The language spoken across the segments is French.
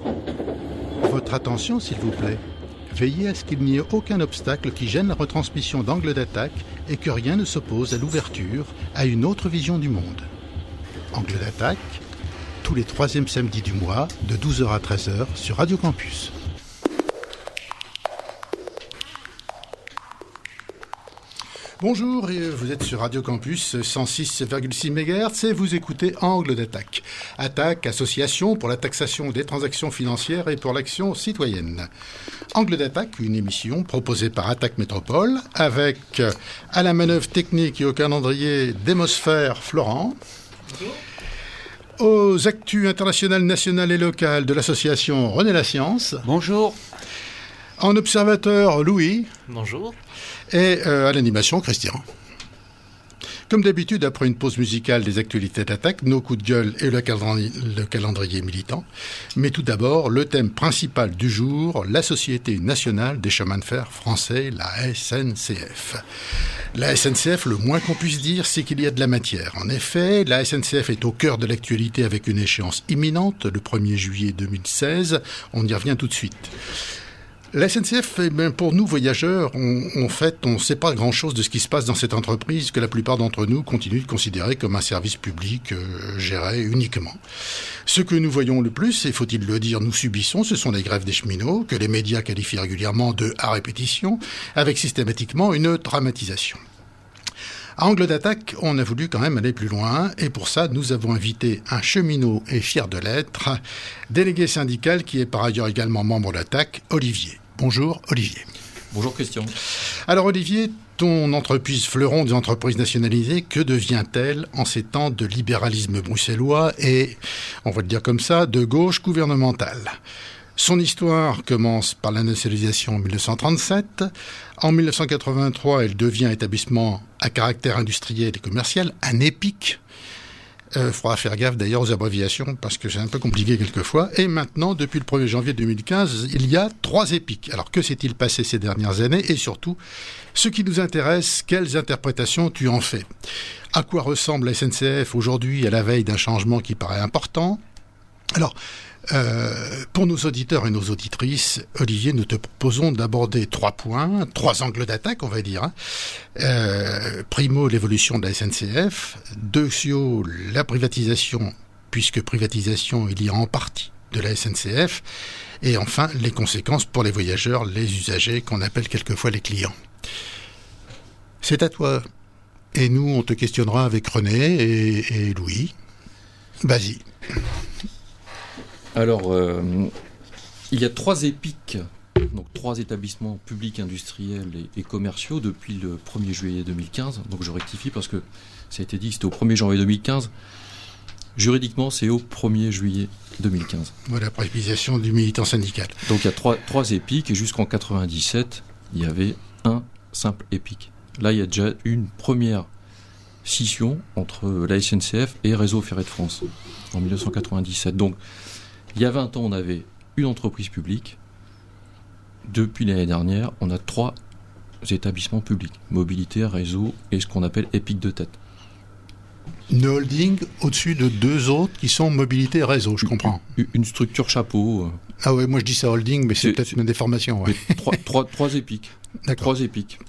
Votre attention, s'il vous plaît. Veillez à ce qu'il n'y ait aucun obstacle qui gêne la retransmission d'Angle d'attaque et que rien ne s'oppose à l'ouverture à une autre vision du monde. Angle d'attaque, tous les 3e samedis du mois, de 12h à 13h sur Radio Campus. Bonjour, vous êtes sur Radio Campus 106,6 MHz et vous écoutez Angle d'attaque. Attaque, association pour la taxation des transactions financières et pour l'action citoyenne. Angle d'attaque, une émission proposée par Attaque Métropole avec à la manœuvre technique et au calendrier Démosphère Florent. Bonjour. Aux actus internationales, nationales et locales de l'association René la Science. Bonjour. En observateur, Louis. Bonjour. Et à l'animation, Christian. Comme d'habitude, après une pause musicale des actualités d'attaque, nos coups de gueule et le calendrier militant. Mais tout d'abord, le thème principal du jour, la Société nationale des chemins de fer français, la SNCF. La SNCF, le moins qu'on puisse dire, c'est qu'il y a de la matière. En effet, la SNCF est au cœur de l'actualité avec une échéance imminente, le 1er juillet 2016. On y revient tout de suite. La SNCF, pour nous voyageurs, on ne sait pas grand-chose de ce qui se passe dans cette entreprise que la plupart d'entre nous continuent de considérer comme un service public géré uniquement. Ce que nous voyons le plus, et faut-il le dire, nous subissons, ce sont les grèves des cheminots, que les médias qualifient régulièrement de à répétition, avec systématiquement une dramatisation. À Angle d'attaque, on a voulu quand même aller plus loin et pour ça, nous avons invité un cheminot et fier de l'être, délégué syndical qui est par ailleurs également membre d'Attaque, Olivier. Bonjour Olivier. Bonjour Christian. Alors Olivier, ton entreprise fleuron des entreprises nationalisées, que devient-elle en ces temps de libéralisme bruxellois et, on va le dire comme ça, de gauche gouvernementale ? Son histoire commence par la nationalisation en 1937. En 1983, elle devient établissement à caractère industriel et commercial, un EPIC. Faudra faire gaffe d'ailleurs aux abréviations parce que c'est un peu compliqué quelquefois. Et maintenant, depuis le 1er janvier 2015, il y a 3 EPIC. Alors que s'est-il passé ces dernières années ? Et surtout, ce qui nous intéresse, quelles interprétations tu en fais ? À quoi ressemble la SNCF aujourd'hui à la veille d'un changement qui paraît important ? Alors, pour nos auditeurs et nos auditrices, Olivier, nous te proposons d'aborder 3 points, 3 angles d'attaque, on va dire. Primo, l'évolution de la SNCF. Deuxio, la privatisation, puisque privatisation il y a en partie de la SNCF. Et enfin, les conséquences pour les voyageurs, les usagers, qu'on appelle quelquefois les clients. C'est à toi. Et nous, on te questionnera avec René et Louis. Vas-y. Alors, il y a 3 EPIC, donc 3 établissements publics, industriels et commerciaux depuis le 1er juillet 2015. Donc je rectifie parce que ça a été dit que c'était au 1er janvier 2015. Juridiquement, c'est au 1er juillet 2015. Voilà, la précisation du militant syndical. Donc il y a 3 EPIC et jusqu'en 97, il y avait un simple EPIC. Là, il y a déjà une première scission entre la SNCF et Réseau Ferré de France en 1997. Donc, il y a 20 ans, on avait une entreprise publique. Depuis l'année dernière, on a 3 établissements publics. Mobilité, réseau et ce qu'on appelle EPIC de tête. Une holding au-dessus de 2 autres qui sont mobilité et réseau, je comprends. Une structure chapeau. Ah ouais, moi je dis ça holding, mais c'est peut-être une déformation. Ouais. 3 EPIC. D'accord. 3 EPIC.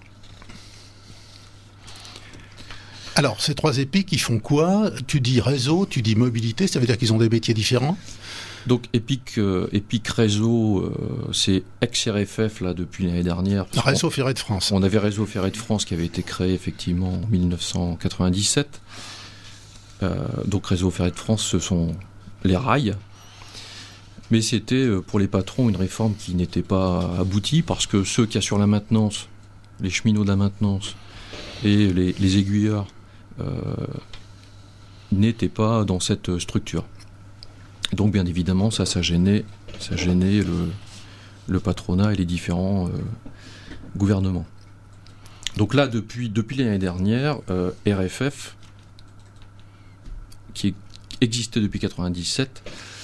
Alors, ces 3 EPIC, ils font quoi ? Tu dis réseau, tu dis mobilité, ça veut dire qu'ils ont des métiers différents ? Donc EPIC Réseau, c'est ex-RFF là, depuis l'année dernière. Réseau Ferré de France. On avait Réseau Ferré de France qui avait été créé effectivement en 1997. Donc Réseau Ferré de France, ce sont les rails. Mais c'était pour les patrons une réforme qui n'était pas aboutie parce que ceux qui assurent la maintenance, les cheminots de la maintenance et les aiguilleurs n'étaient pas dans cette structure. Donc bien évidemment, ça gênait le patronat et les différents gouvernements. Donc là, depuis l'année dernière, RFF, qui existait depuis 1997,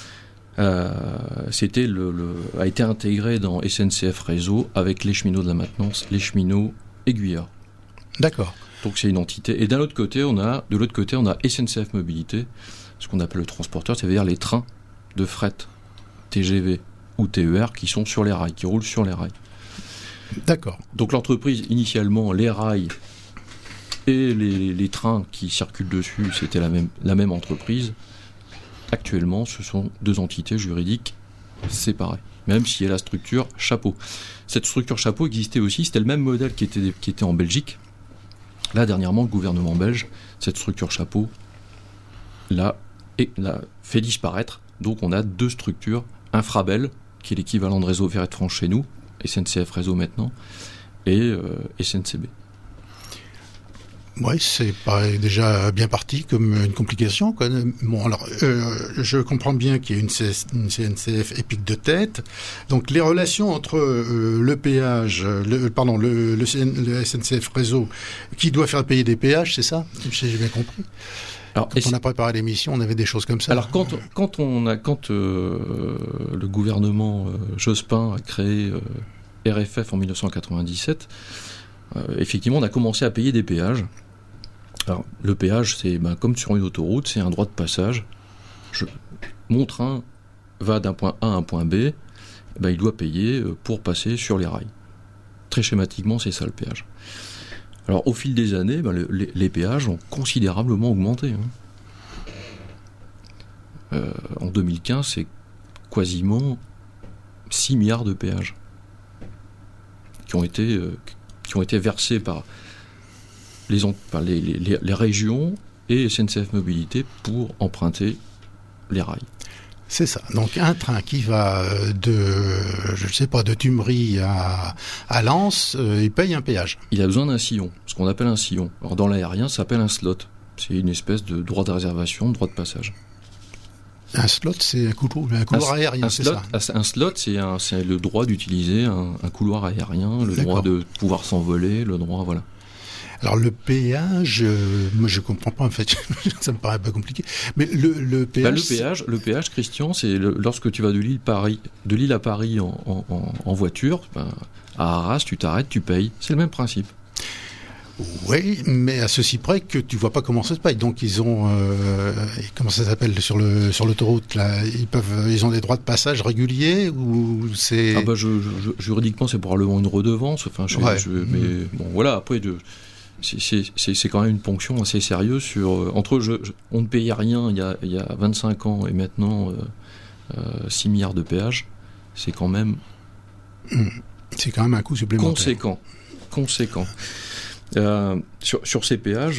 a été intégré dans SNCF Réseau avec les cheminots de la maintenance, les cheminots aiguilleurs. D'accord. Donc c'est une entité. Et de l'autre côté, on a SNCF Mobilité, ce qu'on appelle le transporteur, c'est-à-dire les trains de fret TGV ou TER qui sont sur les rails, qui roulent sur les rails. D'accord. Donc l'entreprise, initialement, les rails et les trains qui circulent dessus, c'était la même entreprise. Actuellement, ce sont deux entités juridiques séparées, même s'il y a la structure chapeau. Cette structure chapeau existait aussi, c'était le même modèle qui était en Belgique. Là, dernièrement, le gouvernement belge, cette structure chapeau, l'a fait disparaître. Donc on a deux structures, Infrabel, qui est l'équivalent de Réseau Ferré de France chez nous, SNCF Réseau maintenant, et SNCB. Oui, c'est déjà bien parti comme une complication, quoi. Bon, alors, je comprends bien qu'il y a une CNCF épique de tête. Donc, les relations entre le péage, le SNCF Réseau, qui doit faire payer des péages, c'est ça? J'ai bien compris. Alors, quand on a préparé l'émission, on avait des choses comme ça. Alors, quand le gouvernement Jospin a créé RFF en 1997, effectivement, on a commencé à payer des péages. Alors, le péage, c'est comme sur une autoroute, c'est un droit de passage. Mon train va d'un point A à un point B, il doit payer pour passer sur les rails. Très schématiquement, c'est ça le péage. Alors, au fil des années, les péages ont considérablement augmenté. En 2015, c'est quasiment 6 milliards de péages qui ont été versés par les régions et SNCF Mobilité pour emprunter les rails. C'est ça. Donc un train qui va de Tumerie à Lens, il paye un péage. Il a besoin d'un sillon, ce qu'on appelle un sillon. Alors dans l'aérien, ça s'appelle un slot. C'est une espèce de droit de réservation, droit de passage. Un slot, c'est un couloir aérien, c'est ça? Un slot, c'est le droit d'utiliser un couloir aérien, le droit de pouvoir s'envoler, le droit, voilà. Alors le péage, moi je comprends pas en fait, ça me paraît pas compliqué. Mais le péage. Le péage, Christian, c'est lorsque tu vas de Lille à Paris en voiture, à Arras, tu t'arrêtes, tu payes. C'est le même principe. Oui, mais à ceci près que tu vois pas comment ça se paye. Donc ils ont comment ça s'appelle sur l'autoroute là, ils ont des droits de passage réguliers ou c'est juridiquement c'est probablement une redevance. Enfin, mais bon voilà après c'est quand même une ponction assez sérieuse on ne payait rien il y a 25 ans et maintenant 6 milliards de péages, c'est quand même un coût supplémentaire conséquent. Sur ces péages,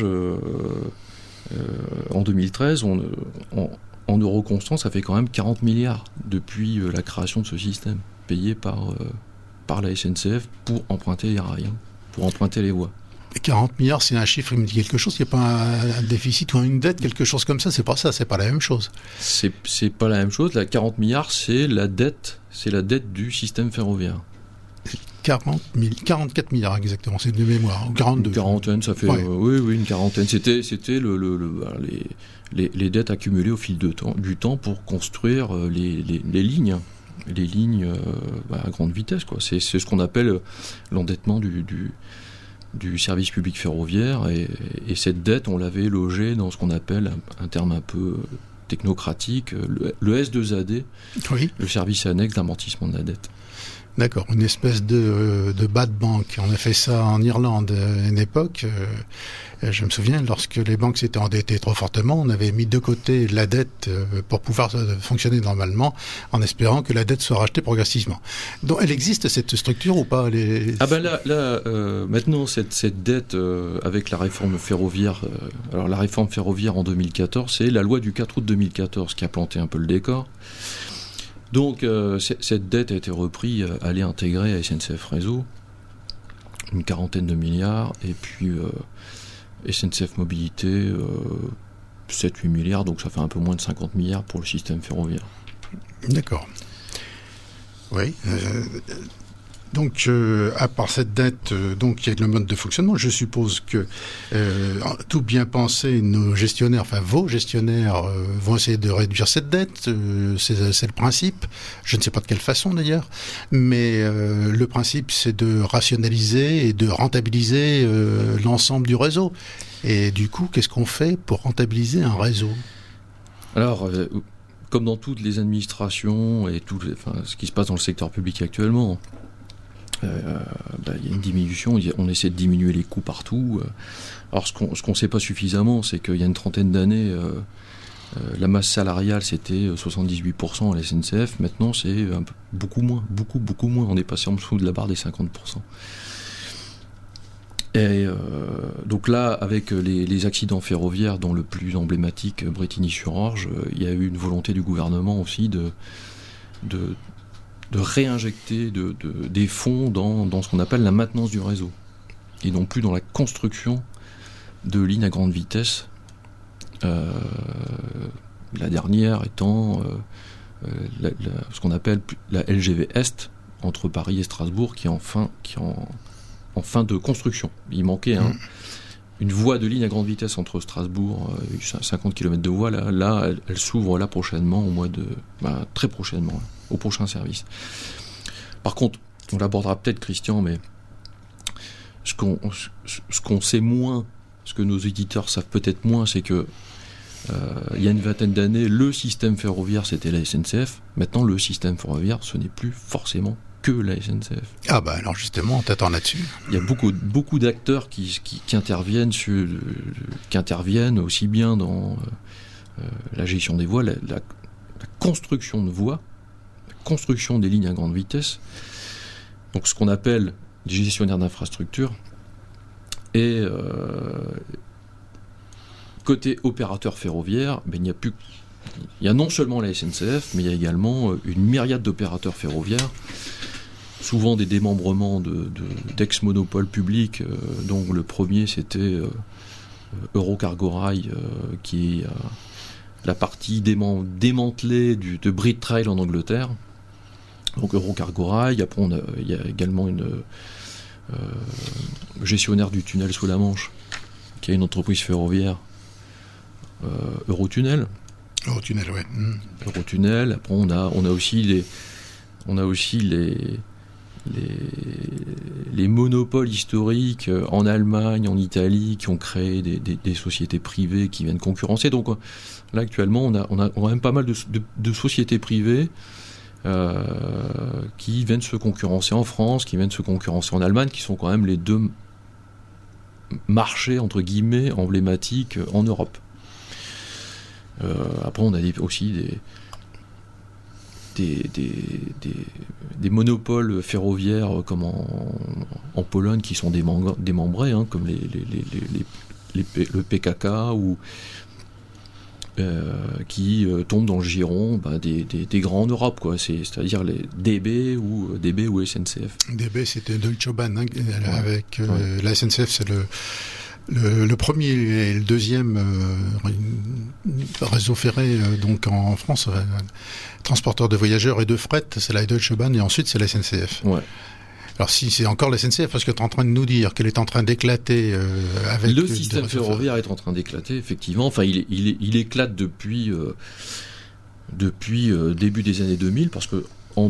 en 2013, en euros constants, ça fait quand même 40 milliards depuis la création de ce système, payé par la SNCF pour emprunter les rails, pour emprunter les voies. 40 milliards, c'est un chiffre qui me dit quelque chose. Il n'y a pas un déficit ou une dette, quelque chose comme ça. C'est pas ça, c'est pas la même chose. C'est pas la même chose. La 40 milliards, c'est la dette du système ferroviaire. 44 milliards exactement, c'est de mémoire. 42. Une quarantaine, ça fait oui, une quarantaine. C'était les dettes accumulées au fil du temps pour construire les lignes à grande vitesse, quoi. C'est ce qu'on appelle l'endettement du service public ferroviaire et cette dette, on l'avait logée dans ce qu'on appelle un terme un peu technocratique, le S2AD, oui. Le service annexe d'amortissement de la dette. D'accord, une espèce de bas de banque. On a fait ça en Irlande à une époque. Je me souviens, lorsque les banques s'étaient endettées trop fortement, on avait mis de côté la dette pour pouvoir fonctionner normalement, en espérant que la dette soit rachetée progressivement. Donc, elle existe cette structure ou pas? Maintenant, cette dette avec la réforme ferroviaire. Alors, la réforme ferroviaire en 2014, c'est la loi du 4 août 2014 qui a planté un peu le décor. Donc, cette dette a été reprise, elle est intégrée à SNCF Réseau, une quarantaine de milliards, et puis SNCF Mobilité, 7-8 milliards, donc ça fait un peu moins de 50 milliards pour le système ferroviaire. D'accord. Oui. Donc, à part cette dette, donc il y a le mode de fonctionnement. Je suppose que tout bien pensé, nos gestionnaires, enfin vos gestionnaires, vont essayer de réduire cette dette. C'est le principe. Je ne sais pas de quelle façon d'ailleurs, mais le principe, c'est de rationaliser et de rentabiliser l'ensemble du réseau. Et du coup, qu'est-ce qu'on fait pour rentabiliser un réseau ? Alors, comme dans toutes les administrations et ce qui se passe dans le secteur public actuellement, il y a une diminution, on essaie de diminuer les coûts partout. Alors ce qu'on ne sait pas suffisamment, c'est qu'il y a une trentaine d'années, la masse salariale c'était 78% à la SNCF, maintenant c'est beaucoup moins, beaucoup moins, on est passé en dessous de la barre des 50%. Et donc là, avec les accidents ferroviaires, dont le plus emblématique, Brétigny-sur-Orge, il y a eu une volonté du gouvernement aussi de réinjecter des fonds dans ce qu'on appelle la maintenance du réseau, et non plus dans la construction de lignes à grande vitesse. La dernière étant ce qu'on appelle la LGV Est, entre Paris et Strasbourg, qui est en fin de construction. Il manquait une voie de ligne à grande vitesse entre Strasbourg, 50 km de voie. Là, elle s'ouvre là prochainement, très prochainement, au prochain service. Par contre, on l'abordera peut-être, Christian, mais ce qu'on sait moins, ce que nos éditeurs savent peut-être moins, c'est que il y a une vingtaine d'années, le système ferroviaire, c'était la SNCF. Maintenant, le système ferroviaire, ce n'est plus forcément que la SNCF. Ah bah alors justement, on t'attend là-dessus. Il y a beaucoup d'acteurs qui interviennent aussi bien dans la gestion des voies, la construction de voies, la construction des lignes à grande vitesse, donc ce qu'on appelle des gestionnaires d'infrastructures, et côté opérateur ferroviaire, il y a non seulement la SNCF, mais il y a également une myriade d'opérateurs ferroviaires, souvent des démembrements d'ex-monopoles publics, dont le premier c'était Eurocargo Rail, qui est la partie démantelée de Brit Rail en Angleterre. Donc Eurocargo Rail, après il y a également une gestionnaire du tunnel sous la Manche, qui est une entreprise ferroviaire, Eurotunnel. Eurotunnel, ouais. Eurotunnel. Après on a aussi les monopoles historiques en Allemagne, en Italie, qui ont créé des sociétés privées qui viennent concurrencer. Donc là actuellement on a quand même pas mal de sociétés privées qui viennent se concurrencer en France, qui viennent se concurrencer en Allemagne, qui sont quand même les deux marchés entre guillemets emblématiques en Europe. Après on a aussi des monopoles ferroviaires comme en Pologne qui sont démembrés, comme le PKK, ou qui tombent dans le giron des grands en Europe, quoi. C'est-à-dire les DB ou SNCF. DB, c'était Deutsche Bahn, avec la SNCF, c'est le premier et le deuxième réseau ferré donc en France, transporteur de voyageurs et de fret, c'est la Deutsche Bahn, et ensuite c'est la SNCF. Ouais. Alors si c'est encore la SNCF, parce que tu es en train de nous dire qu'elle est en train d'éclater avec... Le système ferroviaire est en train d'éclater, effectivement. Enfin, il éclate depuis début des années 2000, parce que en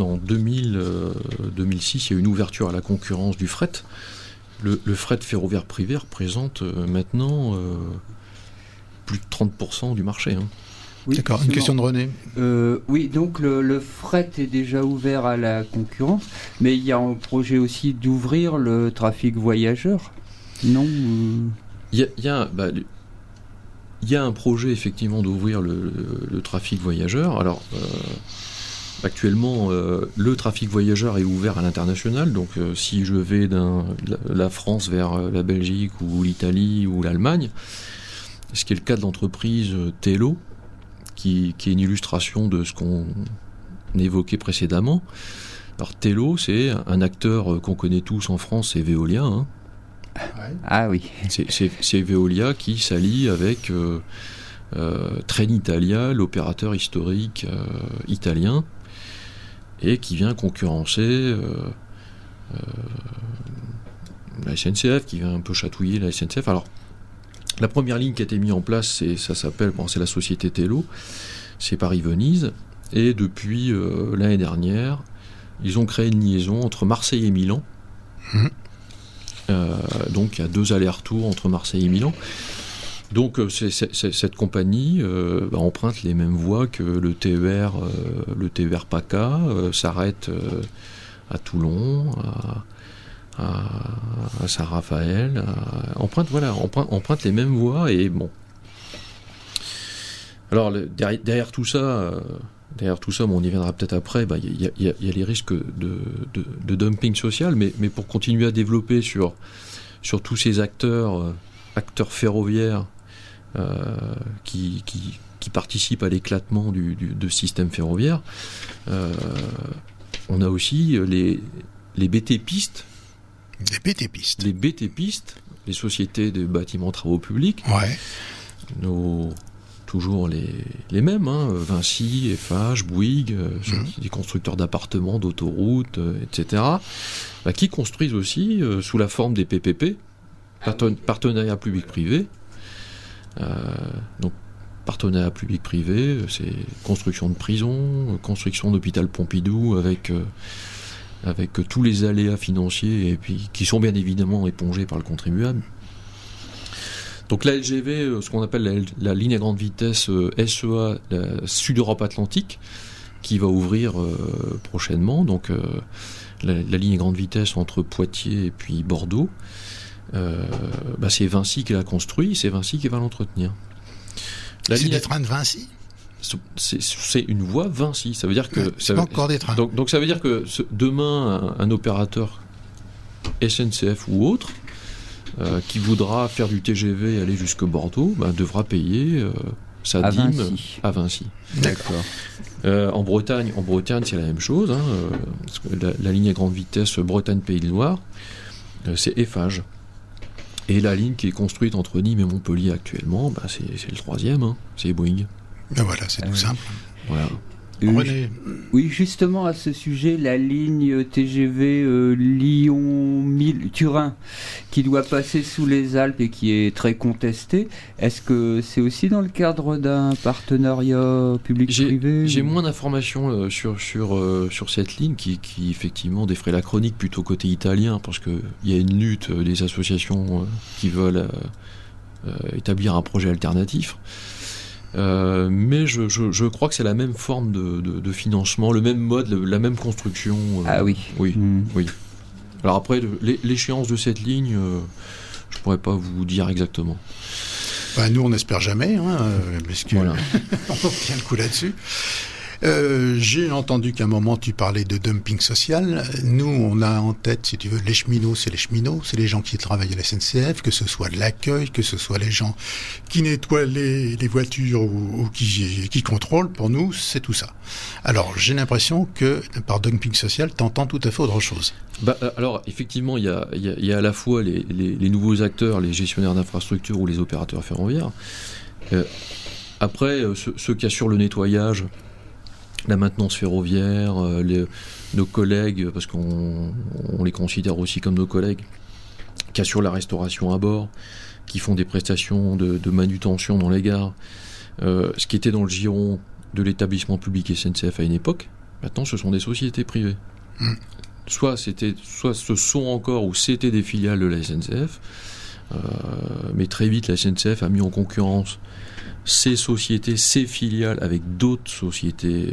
2006, il y a eu une ouverture à la concurrence du fret. Le fret ferroviaire privé représente maintenant plus de 30% du marché. Oui, d'accord, une question de René. Oui, donc le fret est déjà ouvert à la concurrence, mais il y a un projet aussi d'ouvrir le trafic voyageur, non? Il y a un projet effectivement d'ouvrir le trafic voyageur. Alors, actuellement, le trafic voyageur est ouvert à l'international, donc si je vais de la France vers la Belgique ou l'Italie ou l'Allemagne, ce qui est le cas de l'entreprise Tello, qui est une illustration de ce qu'on évoquait précédemment. Alors Tello, c'est un acteur qu'on connaît tous en France, c'est Veolia. Ouais. Ah oui. C'est Veolia qui s'allie avec Trenitalia, l'opérateur historique italien, et qui vient concurrencer la SNCF, qui vient un peu chatouiller la SNCF. Alors, la première ligne qui a été mise en place, c'est la société Tello, c'est Paris-Venise, et depuis l'année dernière, ils ont créé une liaison entre Marseille et Milan. Donc il y a 2 allers-retours entre Marseille et Milan. Donc cette compagnie emprunte les mêmes voies que le TER PACA, s'arrête à Toulon, à Saint-Raphaël, emprunte les mêmes voies. Et bon. Alors derrière tout ça, mais on y viendra peut-être après, il y a les risques de dumping social, mais pour continuer à développer sur tous ces acteurs ferroviaires qui participent à l'éclatement de système ferroviaire, on a aussi les BT-pistes. Les BT-pistes, les sociétés de bâtiments travaux publics. Ouais. Toujours les mêmes, Vinci, Eiffage, Bouygues, des constructeurs d'appartements, d'autoroutes, etc., qui construisent aussi sous la forme des PPP, partenariat public-privé. Donc, partenariat public-privé, c'est construction de prisons, construction d'hôpital Pompidou avec tous les aléas financiers et puis qui sont bien évidemment épongés par le contribuable. Donc la LGV, ce qu'on appelle la ligne à grande vitesse SEA Sud-Europe Atlantique, qui va ouvrir prochainement, donc la ligne à grande vitesse entre Poitiers et puis Bordeaux, c'est Vinci qui l'a construit, c'est Vinci qui va l'entretenir. C'est des trains de Vinci ? C'est une voie Vinci, ça veut dire que... c'est pas encore des trains. Donc ça veut dire que demain, un opérateur SNCF ou autre, qui voudra faire du TGV et aller jusque Bordeaux, devra payer sa dîme à Vinci. D'accord. En Bretagne, c'est la même chose. Parce que la ligne à grande vitesse Bretagne-Pays de Loire, c'est Eiffage. Et la ligne qui est construite entre Nîmes et Montpellier actuellement, c'est le troisième, c'est Bouygues. Ben voilà, c'est tout simple. Voilà. Oui, justement à ce sujet, la ligne TGV Lyon-Turin qui doit passer sous les Alpes et qui est très contestée, est-ce que c'est aussi dans le cadre d'un partenariat public-privé ? J'ai moins d'informations sur cette ligne qui effectivement défraie la chronique plutôt côté italien, parce qu'il y a une lutte des associations qui veulent établir un projet alternatif. Mais je crois que c'est la même forme de financement, le même mode, la même construction. Ah oui. Oui. Alors après, l'échéance de cette ligne, je pourrais pas vous dire exactement. Nous, on n'espère jamais, parce que voilà. on tient le coup là-dessus. J'ai entendu qu'à un moment tu parlais de dumping social. Nous, on a en tête, si tu veux, les cheminots, c'est les gens qui travaillent à la SNCF, que ce soit de l'accueil, que ce soit les gens qui nettoient les voitures ou qui contrôlent. Pour nous, c'est tout ça. Alors, j'ai l'impression que par dumping social, tu entends tout à fait autre chose. Alors, effectivement, il y a à la fois les nouveaux acteurs, les gestionnaires d'infrastructures ou les opérateurs ferroviaires. Après, ceux qui assurent le nettoyage, la maintenance ferroviaire, nos collègues, parce qu'on les considère aussi comme nos collègues, qui assurent la restauration à bord, qui font des prestations de manutention dans les gares, ce qui était dans le giron de l'établissement public SNCF à une époque, maintenant ce sont des sociétés privées. Soit ce sont encore ou c'était des filiales de la SNCF, mais très vite la SNCF a mis en concurrence ces sociétés, ces filiales avec d'autres sociétés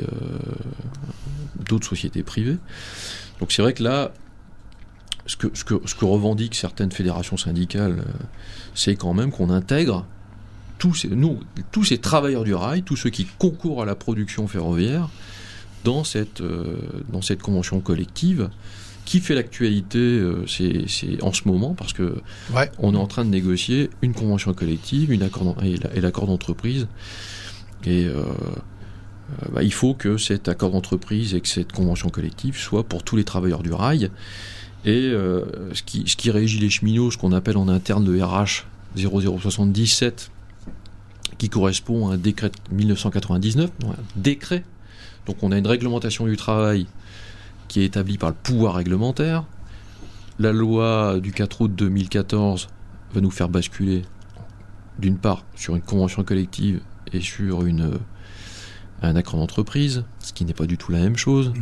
privées. Donc c'est vrai que là, ce que revendiquent certaines fédérations syndicales, c'est quand même qu'on intègre tous ces travailleurs du rail, tous ceux qui concourent à la production ferroviaire, dans cette convention collective qui fait l'actualité c'est en ce moment, parce que on est en train de négocier une convention collective, et l'accord d'entreprise, et il faut que cet accord d'entreprise et que cette convention collective soit pour tous les travailleurs du rail. Et ce qui régit les cheminots, ce qu'on appelle en interne le RH 0077, qui correspond à un décret de 1999, un décret. Donc on a une réglementation du travail qui est établie par le pouvoir réglementaire. La loi du 4 août 2014 va nous faire basculer, d'une part, sur une convention collective et sur un accord d'entreprise, ce qui n'est pas du tout la même chose.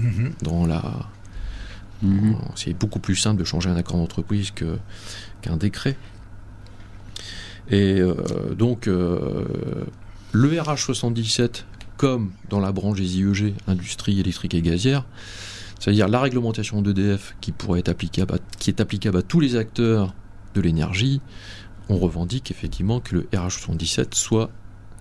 C'est beaucoup plus simple de changer un accord d'entreprise qu'un décret. Et donc, le RH77, comme dans la branche des IEG, industrie électrique et gazière, c'est-à-dire la réglementation d'EDF qui est applicable à tous les acteurs de l'énergie, on revendique effectivement que le RH77 soit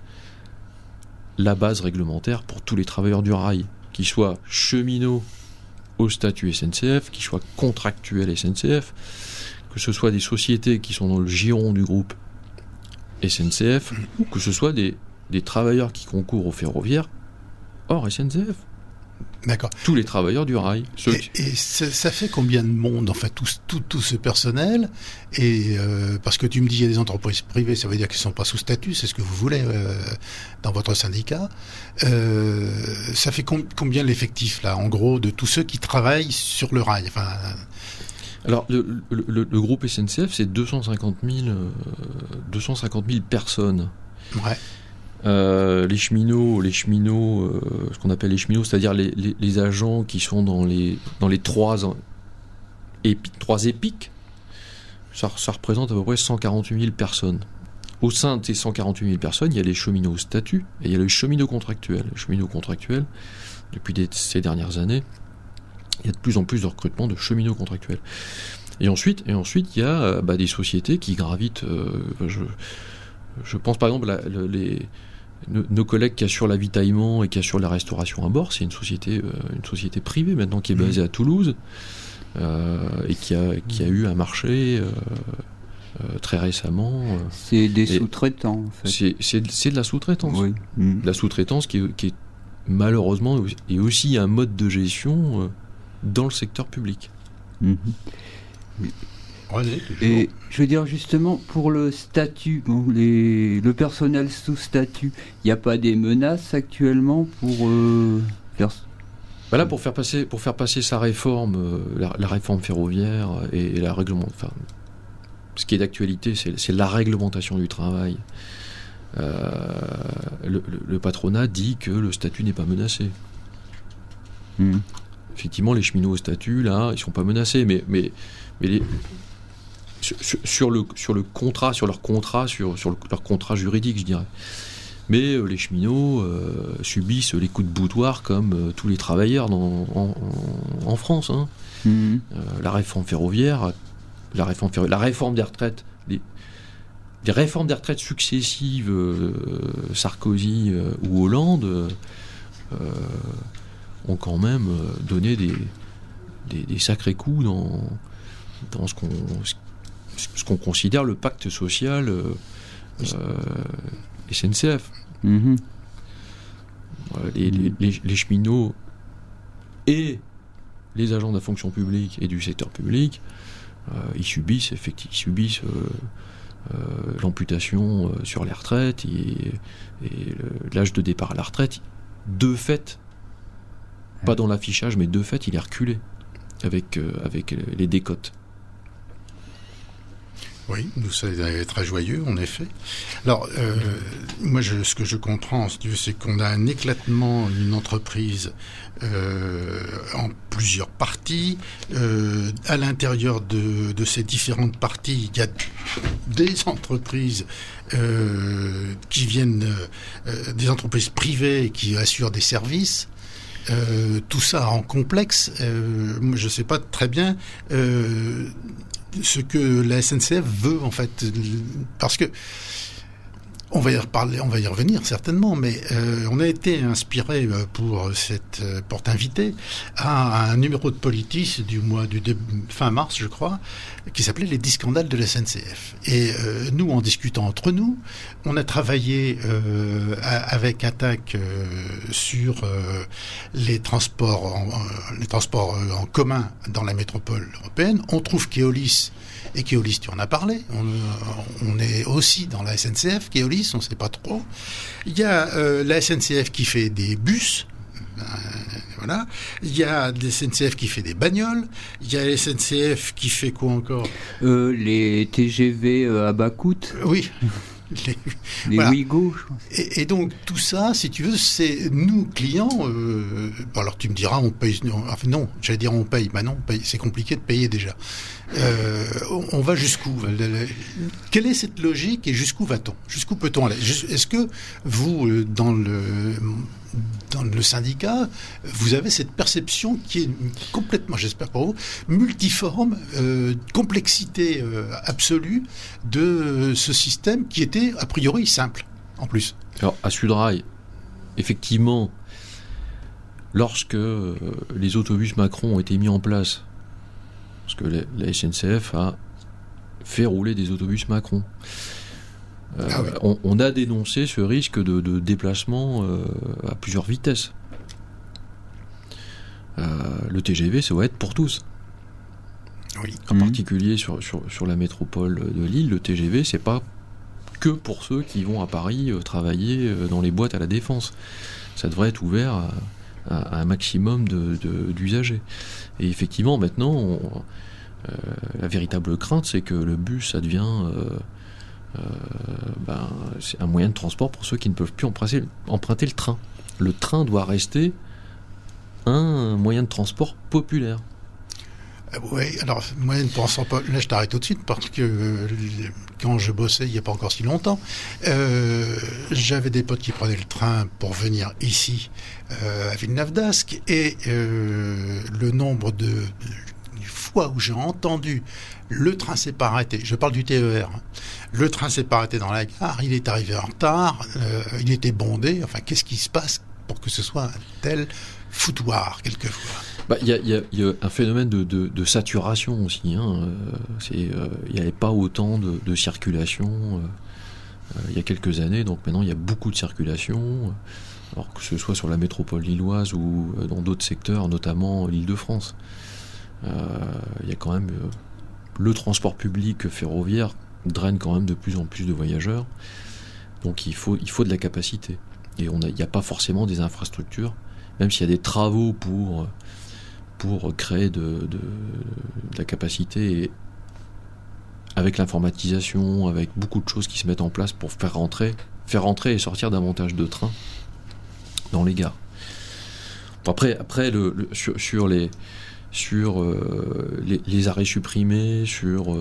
la base réglementaire pour tous les travailleurs du rail, qu'ils soient cheminots au statut SNCF, qu'ils soient contractuels SNCF, que ce soit des sociétés qui sont dans le giron du groupe SNCF, ou que ce soit des travailleurs qui concourent au ferroviaire hors SNCF. D'accord. Tous les travailleurs du rail. Et ça fait combien de monde, en fait, tout ce personnel? Et parce que tu me dis, il y a des entreprises privées, ça veut dire qu'elles ne sont pas sous statut, c'est ce que vous voulez dans votre syndicat. Ça fait combien l'effectif, là, en gros, de tous ceux qui travaillent sur le rail? Enfin, alors, le groupe SNCF, c'est 250 000 personnes. Ouais. Les cheminots, ce qu'on appelle les cheminots, c'est-à-dire les agents qui sont dans les trois épiques, ça représente à peu près 148 000 personnes. Au sein de ces 148 000 personnes, il y a les cheminots au statut et il y a les cheminots contractuels. Les cheminots contractuels, depuis ces dernières années, il y a de plus en plus de recrutement de cheminots contractuels. Et ensuite, il y a des sociétés qui gravitent. Je pense par exemple nos collègues qui assurent l'avitaillement et qui assurent la restauration à bord, c'est une société privée maintenant qui est basée à Toulouse et qui a eu un marché très récemment. C'est des sous-traitants en fait. C'est de la sous-traitance. Oui. De la sous-traitance qui est malheureusement est aussi un mode de gestion dans le secteur public. Et je veux dire justement pour le statut, le personnel sous statut, il n'y a pas des menaces actuellement pour faire... Là, pour faire passer sa réforme, la réforme ferroviaire et la réglementation, enfin, ce qui est d'actualité, c'est la réglementation du travail. Le patronat dit que le statut n'est pas menacé. Effectivement, les cheminots au statut, là, ils sont pas menacés, mais sur leur contrat juridique, je dirais. Mais les cheminots subissent les coups de boutoir comme tous les travailleurs en France. Hein. La réforme ferroviaire, la réforme des retraites, les réformes des retraites successives, Sarkozy ou Hollande, ont quand même donné des sacrés coups dans ce qu'on considère le pacte social SNCF. Les cheminots et les agents de la fonction publique et du secteur public, ils subissent l'amputation sur les retraites et l'âge de départ à la retraite. De fait, pas dans l'affichage, mais de fait, il est reculé avec les décotes. Oui, nous, c'est très joyeux, en effet. Alors, moi, ce que je comprends, si tu veux, c'est qu'on a un éclatement d'une entreprise en plusieurs parties. À l'intérieur de ces différentes parties, il y a des entreprises qui viennent, des entreprises privées qui assurent des services. Tout ça en complexe. Je ne sais pas très bien ce que la SNCF veut, en fait, parce que on va y revenir certainement, mais on a été inspiré pour t'inviter à un numéro de Politis du fin mars, je crois, qui s'appelait les 10 scandales de la SNCF. Et nous, en discutant entre nous, on a travaillé avec Attac sur les transports en commun dans la métropole européenne. On trouve Keolis. Et Keolis, tu en as parlé. On est aussi dans la SNCF. Keolis, on ne sait pas trop. Il y a la SNCF qui fait des bus. Voilà. Il y a la SNCF qui fait des bagnoles. Il y a la SNCF qui fait quoi encore ? Les TGV à bas coût. Oui. Les voilà. Ouigo, je pense. Et donc tout ça, si tu veux, c'est nous clients. Alors tu me diras, on paye. Non, j'allais dire on paye. Bah non, on paye. C'est compliqué de payer déjà. On va jusqu'où? Quelle est cette logique et jusqu'où va-t-on? Jusqu'où peut-on aller? Est-ce que vous, dans le syndicat, vous avez cette perception qui est complètement, j'espère pour vous, multiforme, complexité absolue de ce système qui était a priori simple, en plus? Alors, à Sudrail, effectivement, lorsque les autobus Macron ont été mis en place, parce que la SNCF a fait rouler des autobus Macron, oui. On a dénoncé ce risque de déplacement à plusieurs vitesses. Le TGV, ça va être pour tous. Oui. En particulier sur la métropole de Lille, le TGV, c'est pas que pour ceux qui vont à Paris travailler dans les boîtes à la Défense. Ça devrait être ouvert à un maximum d'usagers. Et effectivement, maintenant, la véritable crainte, c'est que le bus, ça devient c'est un moyen de transport pour ceux qui ne peuvent plus emprunter le train. Le train doit rester un moyen de transport populaire. Oui, alors, moyen de transport, là je t'arrête tout de suite parce que quand je bossais il n'y a pas encore si longtemps, j'avais des potes qui prenaient le train pour venir ici à Villeneuve-d'Ascq et le nombre de fois où j'ai entendu le train s'est pas arrêté, je parle du TER, le train s'est pas arrêté dans la gare, il est arrivé en retard, il était bondé, enfin qu'est-ce qui se passe pour que ce soit un tel foutoir quelquefois? Il y a un phénomène de saturation aussi. Il n'y avait pas autant de circulation il y a quelques années, donc maintenant il y a beaucoup de circulation, alors que ce soit sur la métropole lilloise ou dans d'autres secteurs, notamment l'Île-de-France. Il y a quand même le transport public ferroviaire draine quand même de plus en plus de voyageurs, donc il faut de la capacité. Et il n'y a pas forcément des infrastructures, même s'il y a des travaux pour créer de la capacité, et avec l'informatisation, avec beaucoup de choses qui se mettent en place pour faire rentrer et sortir davantage de trains dans les gares. Après sur les arrêts supprimés, sur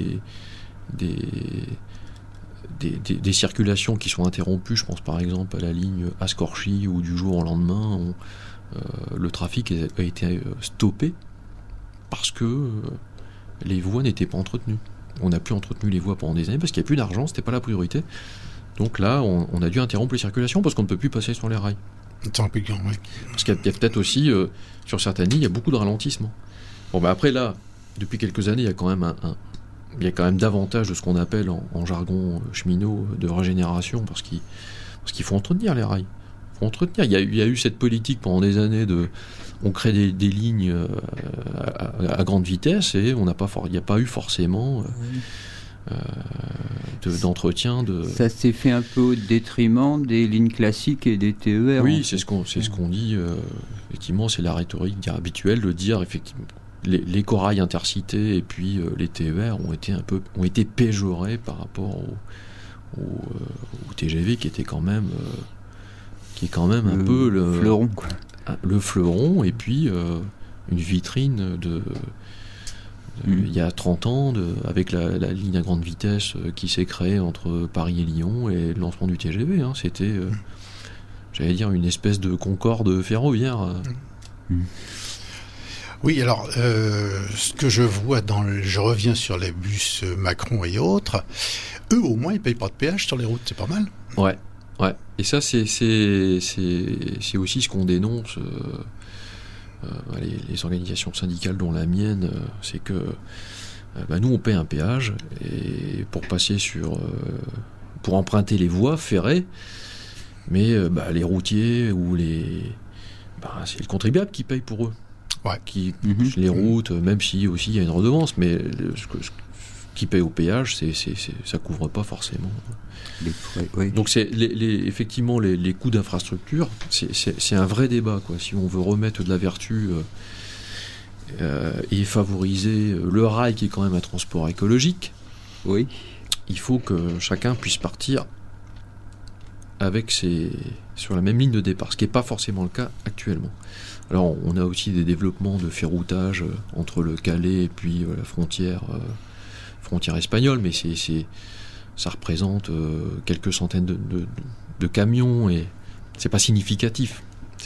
des circulations qui sont interrompues, je pense par exemple à la ligne Ascorchi où du jour au lendemain le trafic a été stoppé parce que les voies n'étaient pas entretenues. On n'a plus entretenu les voies pendant des années parce qu'il n'y a plus d'argent, c'était pas la priorité. Donc là, on a dû interrompre les circulations parce qu'on ne peut plus passer sur les rails. Parce qu'il y a peut-être aussi, sur certaines lignes, il y a beaucoup de ralentissement. Bon, après là, depuis quelques années, il y a quand même davantage de ce qu'on appelle en jargon cheminot de régénération parce qu'il faut entretenir les rails. Il y a eu cette politique pendant des années on crée des lignes à grande vitesse et il n'y a pas eu forcément d'entretien. Ça s'est fait un peu au détriment des lignes classiques et des TER. Oui, c'est ce qu'on dit. Effectivement, c'est la rhétorique habituelle de dire effectivement les corails intercités et puis les TER ont été péjorés par rapport au TGV qui était quand même un peu le fleuron, quoi. Le fleuron, et puis une vitrine il y a 30 ans avec la ligne à grande vitesse qui s'est créée entre Paris et Lyon et le lancement du TGV. C'était j'allais dire une espèce de concorde ferroviaire. Oui, alors ce que je vois je reviens sur les bus Macron et autres, eux au moins ils payent pas de péage sur les routes, c'est pas mal. Ouais. Et ça c'est aussi ce qu'on dénonce. Les organisations syndicales dont la mienne, c'est que nous on paie un péage et pour passer pour emprunter les voies ferrées, mais les routiers ou c'est le contribuable qui paye pour eux. Ouais. Les routes, même si aussi il y a une redevance, mais ce qui paye au péage, ça couvre pas forcément les frais. Oui. Donc effectivement les coûts d'infrastructure, c'est un vrai débat, quoi. Si on veut remettre de la vertu et favoriser le rail qui est quand même un transport écologique, oui, il faut que chacun puisse partir sur la même ligne de départ, ce qui n'est pas forcément le cas actuellement. Alors on a aussi des développements de ferroutage entre le Calais et puis la frontière espagnole, mais ça représente quelques centaines de camions et c'est pas significatif.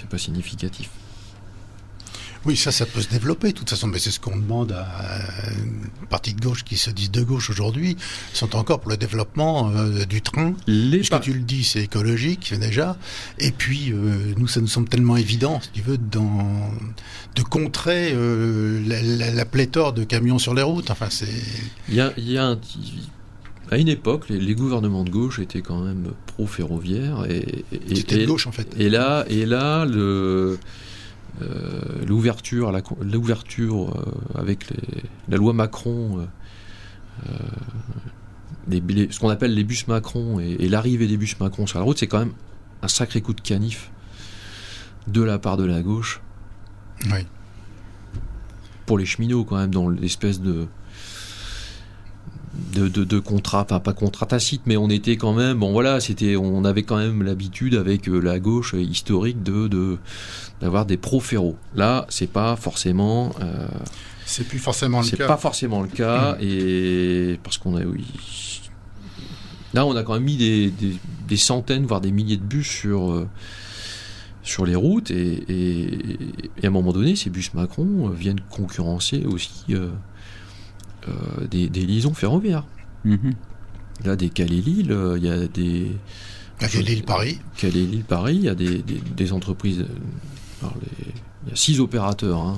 Oui, ça peut se développer, de toute façon, mais c'est ce qu'on demande à une partie de gauche qui se disent de gauche aujourd'hui, sont encore pour le développement du train. Puisque tu le dis, c'est écologique déjà, et puis nous, ça nous semble tellement évident, si tu veux, de contrer la pléthore de camions sur les routes. Enfin, c'est... À une époque, les gouvernements de gauche étaient quand même pro-ferroviaire. C'était de gauche, en fait. Et là l'ouverture avec la loi Macron, ce qu'on appelle les bus Macron et l'arrivée des bus Macron sur la route, c'est quand même un sacré coup de canif de la part de la gauche. Oui. Pour les cheminots, quand même, dans l'espèce de contrat, enfin pas contrat tacite, mais on était quand même, on avait quand même l'habitude avec la gauche historique d'avoir des pro-ferro. Là, c'est pas forcément. C'est plus forcément le cas. C'est pas forcément le cas, et parce qu'on a, là, on a quand même mis des centaines, voire des milliers de bus sur les routes, et à un moment donné, ces bus Macron viennent concurrencer aussi. Des liaisons ferroviaires. Mm-hmm. Là, des Calais-Lille, il y a des... Calais-Lille-Paris. Calais-Lille-Paris, il y a des entreprises... il y a 6 opérateurs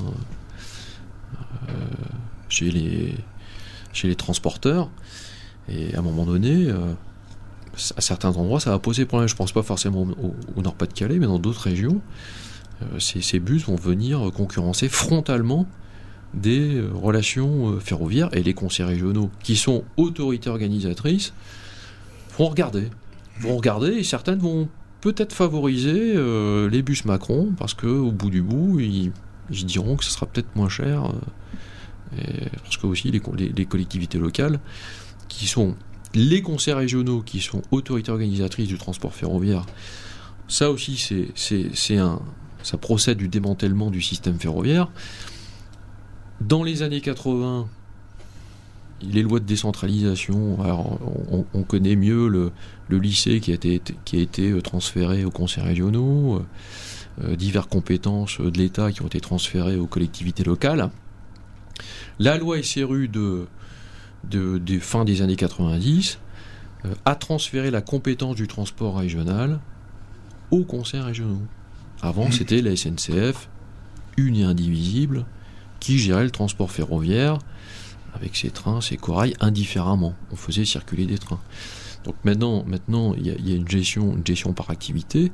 chez les transporteurs. Et à un moment donné, à certains endroits, ça va poser problème. Je ne pense pas forcément au Nord-Pas-de-Calais, mais dans d'autres régions, ces bus vont venir concurrencer frontalement des relations ferroviaires, et les conseils régionaux qui sont autorités organisatrices vont regarder et certaines vont peut-être favoriser les bus Macron parce qu'au bout du bout ils diront que ce sera peut-être moins cher, parce que aussi les collectivités locales qui sont les conseils régionaux qui sont autorités organisatrices du transport ferroviaire, ça aussi ça procède du démantèlement du système ferroviaire. Dans les années 80, les lois de décentralisation, alors on connaît mieux le lycée qui a été transféré aux conseils régionaux, diverses compétences de l'État qui ont été transférées aux collectivités locales. La loi SRU de fin des années 90 a transféré la compétence du transport régional aux conseils régionaux. Avant, c'était la SNCF, une et indivisible, qui gérait le transport ferroviaire avec ses trains, ses corails, indifféremment. On faisait circuler des trains. Donc maintenant, il y a une gestion par activité.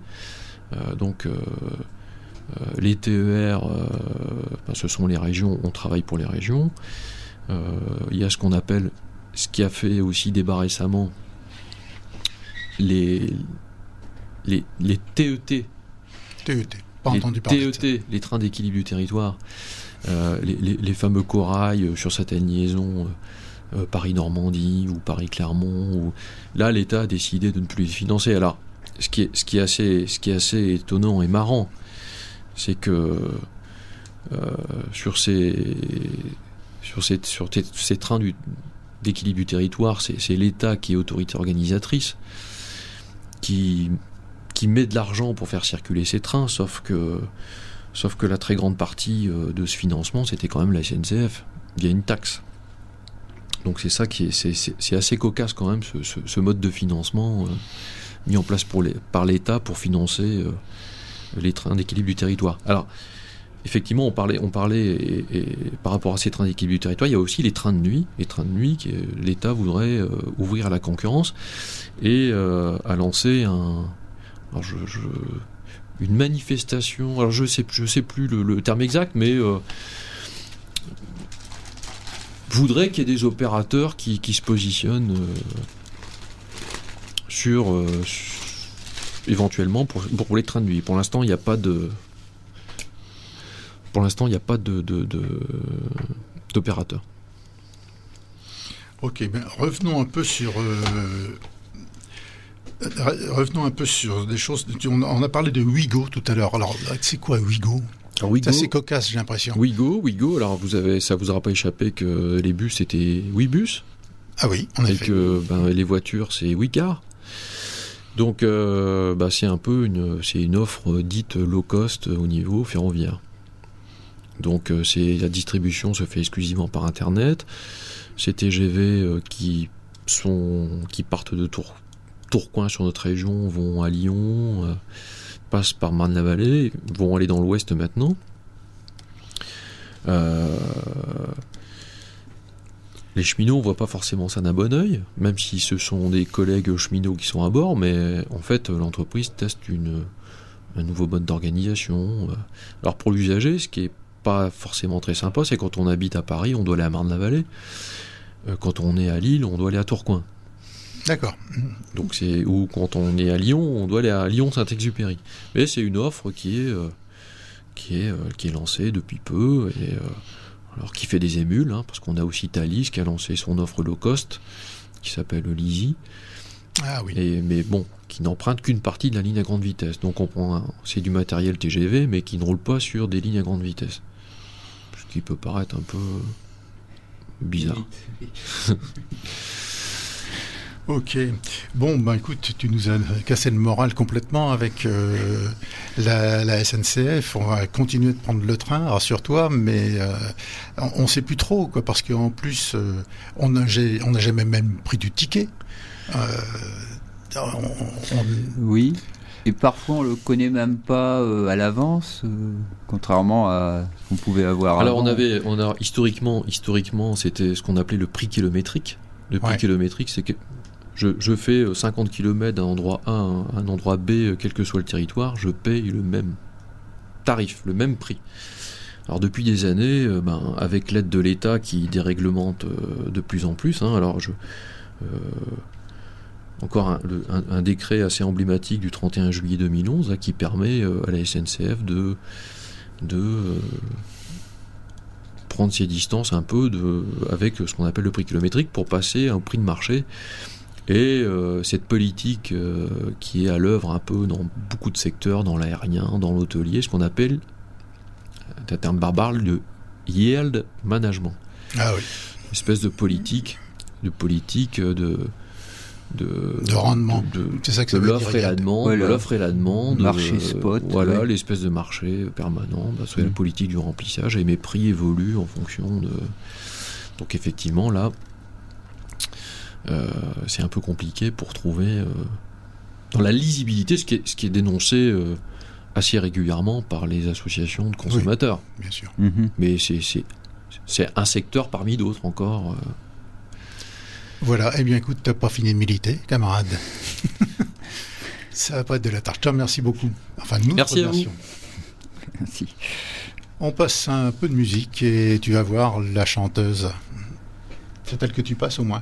Les TER, ce sont les régions, on travaille pour les régions. Il y a ce qu'on appelle, ce qui a fait aussi débat récemment, les TET. Pas entendu parler. TET, les trains d'équilibre du territoire. Les fameux corails sur certaines liaisons, Paris-Normandie ou Paris-Clermont. Là, l'État a décidé de ne plus les financer. Alors, ce qui est assez étonnant et marrant, c'est que sur ces trains d'équilibre du territoire, c'est l'État qui est autorité organisatrice, qui met de l'argent pour faire circuler ces trains, sauf que la très grande partie de ce financement, c'était quand même la SNCF, via une taxe. Donc c'est ça c'est assez cocasse quand même, ce mode de financement mis en place par l'État pour financer les trains d'équilibre du territoire. Alors, effectivement, on parlait et par rapport à ces trains d'équilibre du territoire, il y a aussi les trains de nuit que l'État voudrait ouvrir à la concurrence et a lancé une manifestation. Alors je sais plus le terme exact, mais voudrait qu'il y ait des opérateurs qui se positionnent éventuellement pour les trains de nuit. Pour l'instant, il n'y a pas d'opérateur. Ok, ben revenons un peu sur des choses. On a parlé de Ouigo tout à l'heure. Alors, c'est quoi Ouigo ? C'est assez cocasse, j'ai l'impression. Ouigo. Alors ça vous aura pas échappé que les bus c'était Ouibus. Ah oui, en effet. Et que les voitures c'est Ouicar. Donc c'est un peu une offre dite low cost au niveau ferroviaire. Donc la distribution se fait exclusivement par internet. Ces TGV qui partent de Tourcoing sur notre région vont à Lyon, passent par Marne-la-Vallée, vont aller dans l'ouest maintenant. Les cheminots, on voit pas forcément ça d'un bon œil, même si ce sont des collègues cheminots qui sont à bord, mais en fait l'entreprise teste un nouveau mode d'organisation. Alors pour l'usager, ce qui est pas forcément très sympa, c'est quand on habite à Paris, on doit aller à Marne-la-Vallée. Quand on est à Lille, on doit aller à Tourcoing. D'accord. Donc ou quand on est à Lyon, on doit aller à Lyon-Saint-Exupéry. Mais c'est une offre qui est lancée depuis peu et alors qui fait des émules, parce qu'on a aussi Thalys qui a lancé son offre low cost qui s'appelle Lizzie. Ah oui. Mais bon, qui n'emprunte qu'une partie de la ligne à grande vitesse. Donc c'est du matériel TGV, mais qui ne roule pas sur des lignes à grande vitesse. Ce qui peut paraître un peu bizarre. Ok. Bon, écoute, tu nous as cassé le moral complètement avec la SNCF. On va continuer de prendre le train, rassure-toi, mais on ne sait plus trop, quoi, parce qu'en plus, on n'a jamais même pris du ticket. Oui. Et parfois, on le connaît même pas à l'avance, contrairement à ce qu'on pouvait avoir Alors, avant. historiquement, c'était ce qu'on appelait le prix kilométrique. Le prix kilométrique, c'est que je fais 50 km d'un endroit A à un endroit B, quel que soit le territoire, je paye le même tarif, le même prix. Alors depuis des années, avec l'aide de l'État qui déréglemente de plus en plus, encore un décret assez emblématique du 31 juillet 2011 qui permet à la SNCF de prendre ses distances un peu avec ce qu'on appelle le prix kilométrique pour passer au prix de marché. Et cette politique qui est à l'œuvre un peu dans beaucoup de secteurs, dans l'aérien, dans l'hôtelier, ce qu'on appelle, un terme barbare, le yield management. Ah oui. Une espèce de politique de rendement. C'est ça que ça veut l'offre dire. Et la demande, l'offre et la demande. Marché spot. Voilà, l'espèce de marché permanent. C'est la politique du remplissage et mes prix évoluent en fonction de. Donc effectivement là. C'est un peu compliqué pour trouver dans la lisibilité ce qui est dénoncé assez régulièrement par les associations de consommateurs. Oui, bien sûr. Mm-hmm. Mais c'est un secteur parmi d'autres encore. Voilà, eh bien écoute, t'as pas fini de militer, camarade. Ça va pas être de la tarte. Merci beaucoup. Enfin, nous merci à remercions. Vous. Merci. On passe un peu de musique et tu vas voir la chanteuse. C'est elle que tu passes au moins.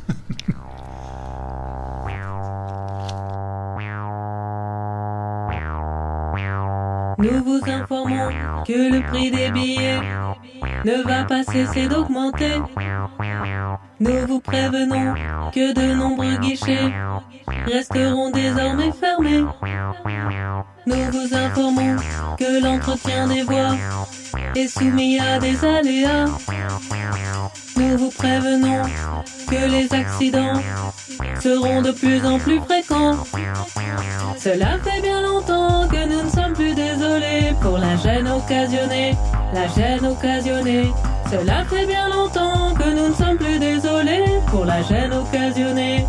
Nous vous informons que le prix des billets ne va pas cesser d'augmenter. Nous vous prévenons que de nombreux guichets resteront désormais fermés. Nous vous informons que l'entretien des voies est soumis à des aléas. Nous vous prévenons que les accidents seront de plus en plus fréquents. Cela fait bien longtemps que nous ne sommes plus désolés pour la gêne occasionnée, la gêne occasionnée. Cela fait bien longtemps que nous ne sommes plus désolés pour la gêne occasionnée.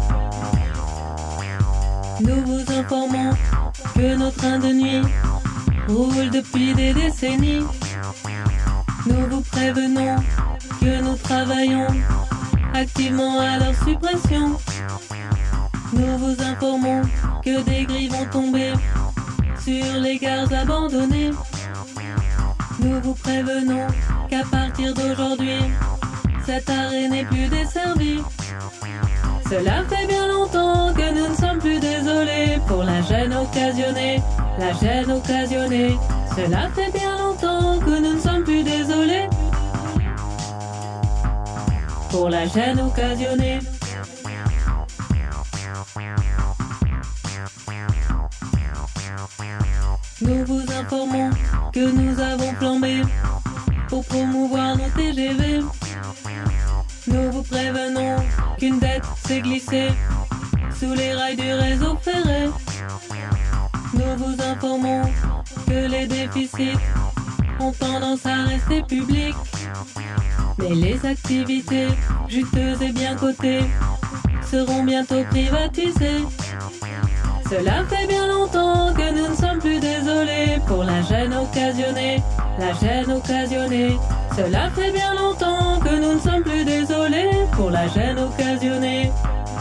Nous vous informons que nos trains de nuit roulent depuis des décennies. Nous vous prévenons que nous travaillons activement à leur suppression. Nous vous informons que des grilles vont tomber sur les gares abandonnées. Nous vous prévenons qu'à partir d'aujourd'hui, cet arrêt n'est plus desservi. Cela fait bien longtemps que nous ne sommes plus désolés pour la gêne occasionnée, la gêne occasionnée. Cela fait bien longtemps que nous ne sommes plus désolés. pour la gêne occasionnée. Nous vous informons que nous avons flambé pour promouvoir nos TGV. Nous vous prévenons qu'une dette s'est glissée sous les rails du réseau ferré. Nous vous informons que les déficits ont tendance à rester publics. Mais les activités juteuses et bien cotées seront bientôt privatisées. Cela fait bien longtemps que nous ne sommes plus désolés pour la gêne occasionnée, la gêne occasionnée. Cela fait bien longtemps que nous ne sommes plus désolés pour la gêne occasionnée.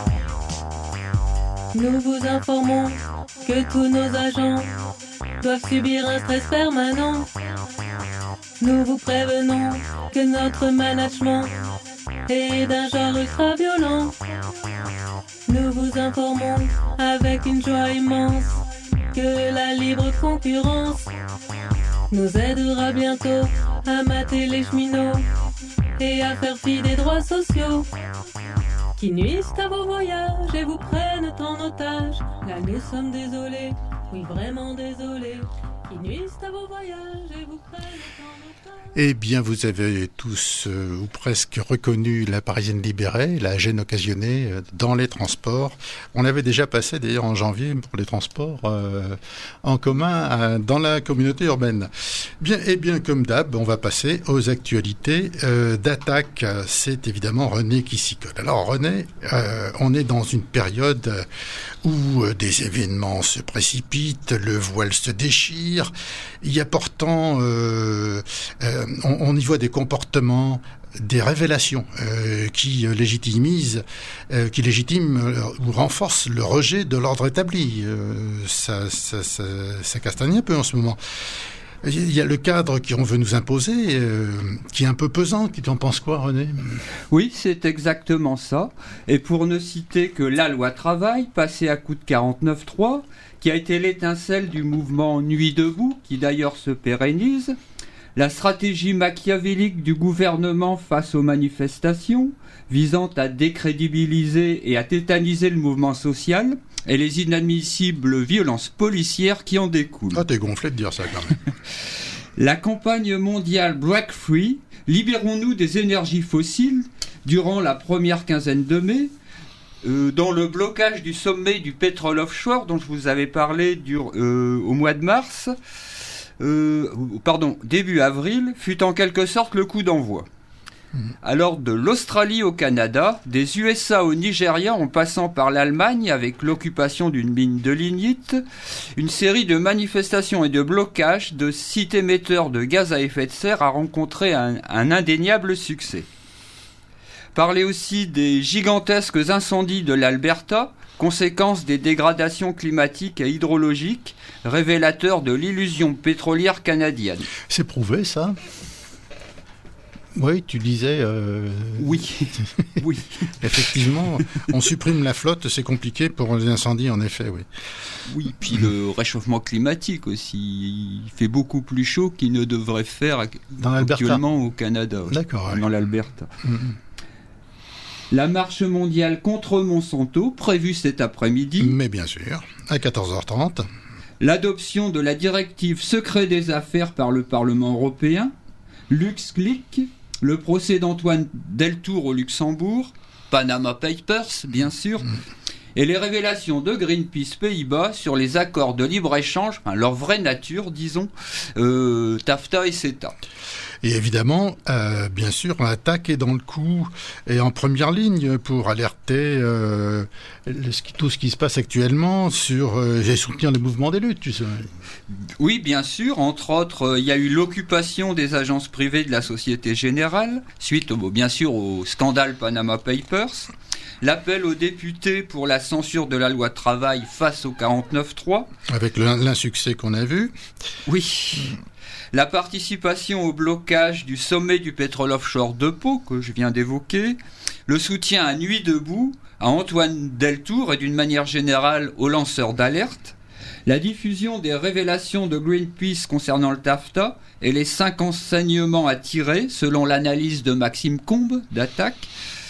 Nous vous informons que tous nos agents doivent subir un stress permanent. Nous vous prévenons que notre management est d'un genre ultra violent. Nous vous informons avec une joie immense que la libre concurrence nous aidera bientôt à mater les cheminots et à faire fi des droits sociaux qui nuisent à vos voyages et vous prennent en otage. Là nous sommes désolés, oui vraiment désolés, qui nuisent à vos voyages et vous prennent en otage. Eh bien, vous avez tous ou presque reconnu la Parisienne libérée, la gêne occasionnée dans les transports. On avait déjà passé d'ailleurs en janvier pour les transports en commun dans la communauté urbaine. Bien, eh bien, comme d'hab, on va passer aux actualités d'attaque. C'est évidemment René qui s'y colle. Alors René, on est dans une période où des événements se précipitent, le voile se déchire. Il y a pourtant on y voit des comportements, des révélations qui légitiment ou renforcent le rejet de l'ordre établi. Ça castagne un peu en ce moment. Il y a le cadre qu'on veut nous imposer, qui est un peu pesant. Tu en penses quoi, René ? Oui, c'est exactement ça. Et pour ne citer que la loi travail, passée à coup de 49.3, qui a été l'étincelle du mouvement Nuit debout, qui d'ailleurs se pérennise, la stratégie machiavélique du gouvernement face aux manifestations, visant à décrédibiliser et à tétaniser le mouvement social, et les inadmissibles violences policières qui en découlent. Ah, t'es gonflé de dire ça quand même. La campagne mondiale Break Free, libérons-nous des énergies fossiles, durant la première quinzaine de mai, dans le blocage du sommet du pétrole offshore dont je vous avais parlé au mois de mars, début avril, fut en quelque sorte le coup d'envoi. Alors de l'Australie au Canada, des USA au Nigeria en passant par l'Allemagne avec l'occupation d'une mine de lignite, une série de manifestations et de blocages de sites émetteurs de gaz à effet de serre a rencontré un indéniable succès. Parler aussi des gigantesques incendies de l'Alberta, conséquence des dégradations climatiques et hydrologiques, révélateurs de l'illusion pétrolière canadienne. C'est prouvé ça ? Oui, tu disais... Oui. Oui. Effectivement, on supprime la flotte, c'est compliqué pour les incendies, en effet, oui. Oui, puis le réchauffement climatique aussi. Il fait beaucoup plus chaud qu'il ne devrait faire actuellement au Canada. D'accord. Dans l'Alberta. La marche mondiale contre Monsanto, prévue cet après-midi. Mais bien sûr, à 14h30. L'adoption de la directive secret des affaires par le Parlement européen. LuxLeaks, le procès d'Antoine Deltour au Luxembourg, Panama Papers, bien sûr, et les révélations de Greenpeace Pays-Bas sur les accords de libre-échange, leur vraie nature, disons, TAFTA et CETA. Et évidemment, bien sûr, l'attaque est dans le coup et en première ligne pour alerter tout ce qui se passe actuellement et soutenir les mouvements des luttes, tu sais. Oui, bien sûr. Entre autres, il y a eu l'occupation des agences privées de la Société Générale, suite, bien sûr, au scandale Panama Papers. L'appel aux députés pour la censure de la loi travail face au 49.3. Avec l'insuccès qu'on a vu. Oui. La participation au blocage du sommet du pétrole offshore de Pau, que je viens d'évoquer, le soutien à Nuit debout, à Antoine Deltour et d'une manière générale aux lanceurs d'alerte, la diffusion des révélations de Greenpeace concernant le TAFTA et les 5 enseignements à tirer, selon l'analyse de Maxime Combes, d'Attaque,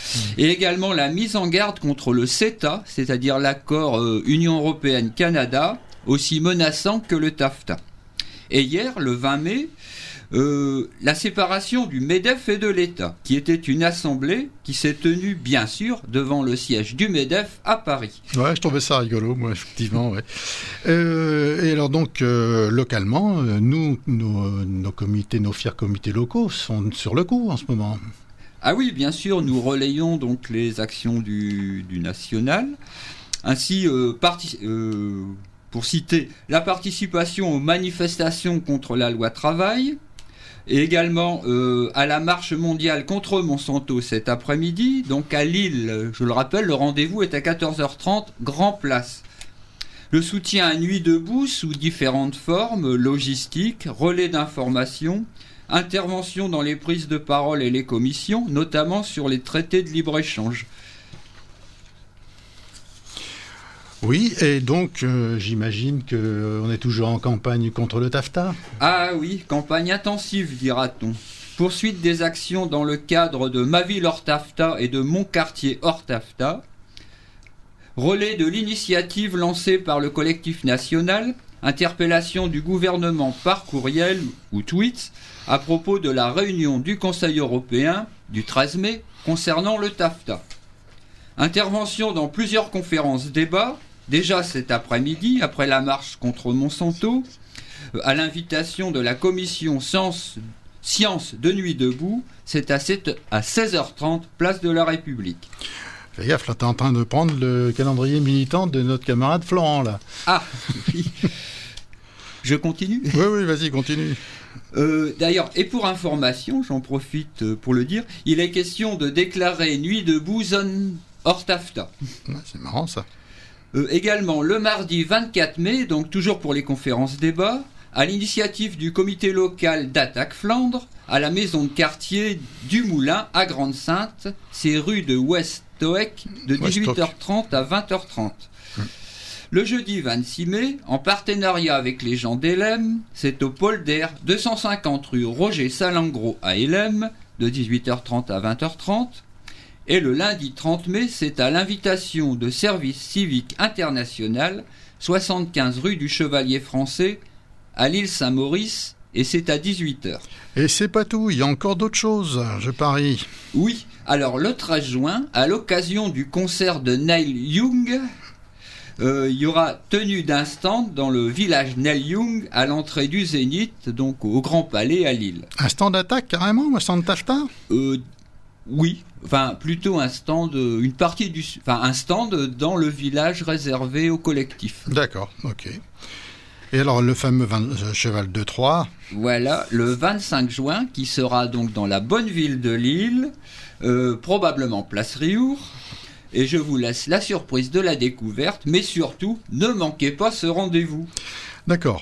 Et également la mise en garde contre le CETA, c'est-à-dire l'accord Union Européenne-Canada, aussi menaçant que le TAFTA. Et hier, le 20 mai, la séparation du MEDEF et de l'État, qui était une assemblée qui s'est tenue, bien sûr, devant le siège du MEDEF à Paris. Ouais, je trouvais ça rigolo, moi, effectivement. Ouais. Et alors donc, localement, nous, nos comités, nos fiers comités locaux sont sur le coup en ce moment. Ah oui, bien sûr, nous relayons donc les actions du national. Ainsi, pour citer, la participation aux manifestations contre la loi travail, et également à la marche mondiale contre Monsanto cet après-midi. Donc à Lille, je le rappelle, le rendez-vous est à 14h30, Grand Place. Le soutien à Nuit debout sous différentes formes, logistique, relais d'information, intervention dans les prises de parole et les commissions, notamment sur les traités de libre-échange. Oui, et donc j'imagine qu'on est toujours en campagne contre le TAFTA. Ah oui, campagne intensive, dira-t-on. Poursuite des actions dans le cadre de Ma ville hors TAFTA et de Mon quartier hors TAFTA. Relais de l'initiative lancée par le collectif national. Interpellation du gouvernement par courriel ou tweet à propos de la réunion du Conseil européen du 13 mai concernant le TAFTA. Intervention dans plusieurs conférences débats. Déjà cet après-midi, après la marche contre Monsanto, à l'invitation de la commission Sciences de Nuit debout, c'est à 16h30, place de la République. Fais gaffe, là, t'es en train de prendre le calendrier militant de notre camarade Florent, là. Ah, oui. Je continue ? Oui, vas-y, continue. D'ailleurs, et pour information, j'en profite pour le dire, il est question de déclarer Nuit debout zone hors TAFTA. Ouais, c'est marrant, ça. Également, le mardi 24 mai, donc toujours pour les conférences débats, à l'initiative du comité local d'Attaque Flandre, à la maison de quartier du Moulin à Grande-Sainte, c'est rue de Westhoek, de 18h30 à 20h30. Le jeudi 26 mai, en partenariat avec les gens d'Elem, c'est au Polder, 250 rue Roger Salengro à Elem, de 18h30 à 20h30. Et le lundi 30 mai, c'est à l'invitation de Service Civique International, 75 rue du Chevalier Français, à l'île Saint-Maurice, et c'est à 18h. Et c'est pas tout, il y a encore d'autres choses, je parie. Oui, alors le 13 juin, à l'occasion du concert de Neil Young, il y aura tenue d'un stand dans le village Neil Young, à l'entrée du Zénith, donc au Grand Palais à Lille. Un stand d'attaque, carrément, un stand TAFTA ? Oui, enfin plutôt un stand, un stand dans le village réservé au collectif. D'accord, ok. Et alors le fameux cheval de Troie. Voilà, le 25 juin, qui sera donc dans la bonne ville de Lille, probablement place Riour. Et je vous laisse la surprise de la découverte, mais surtout, ne manquez pas ce rendez-vous. D'accord.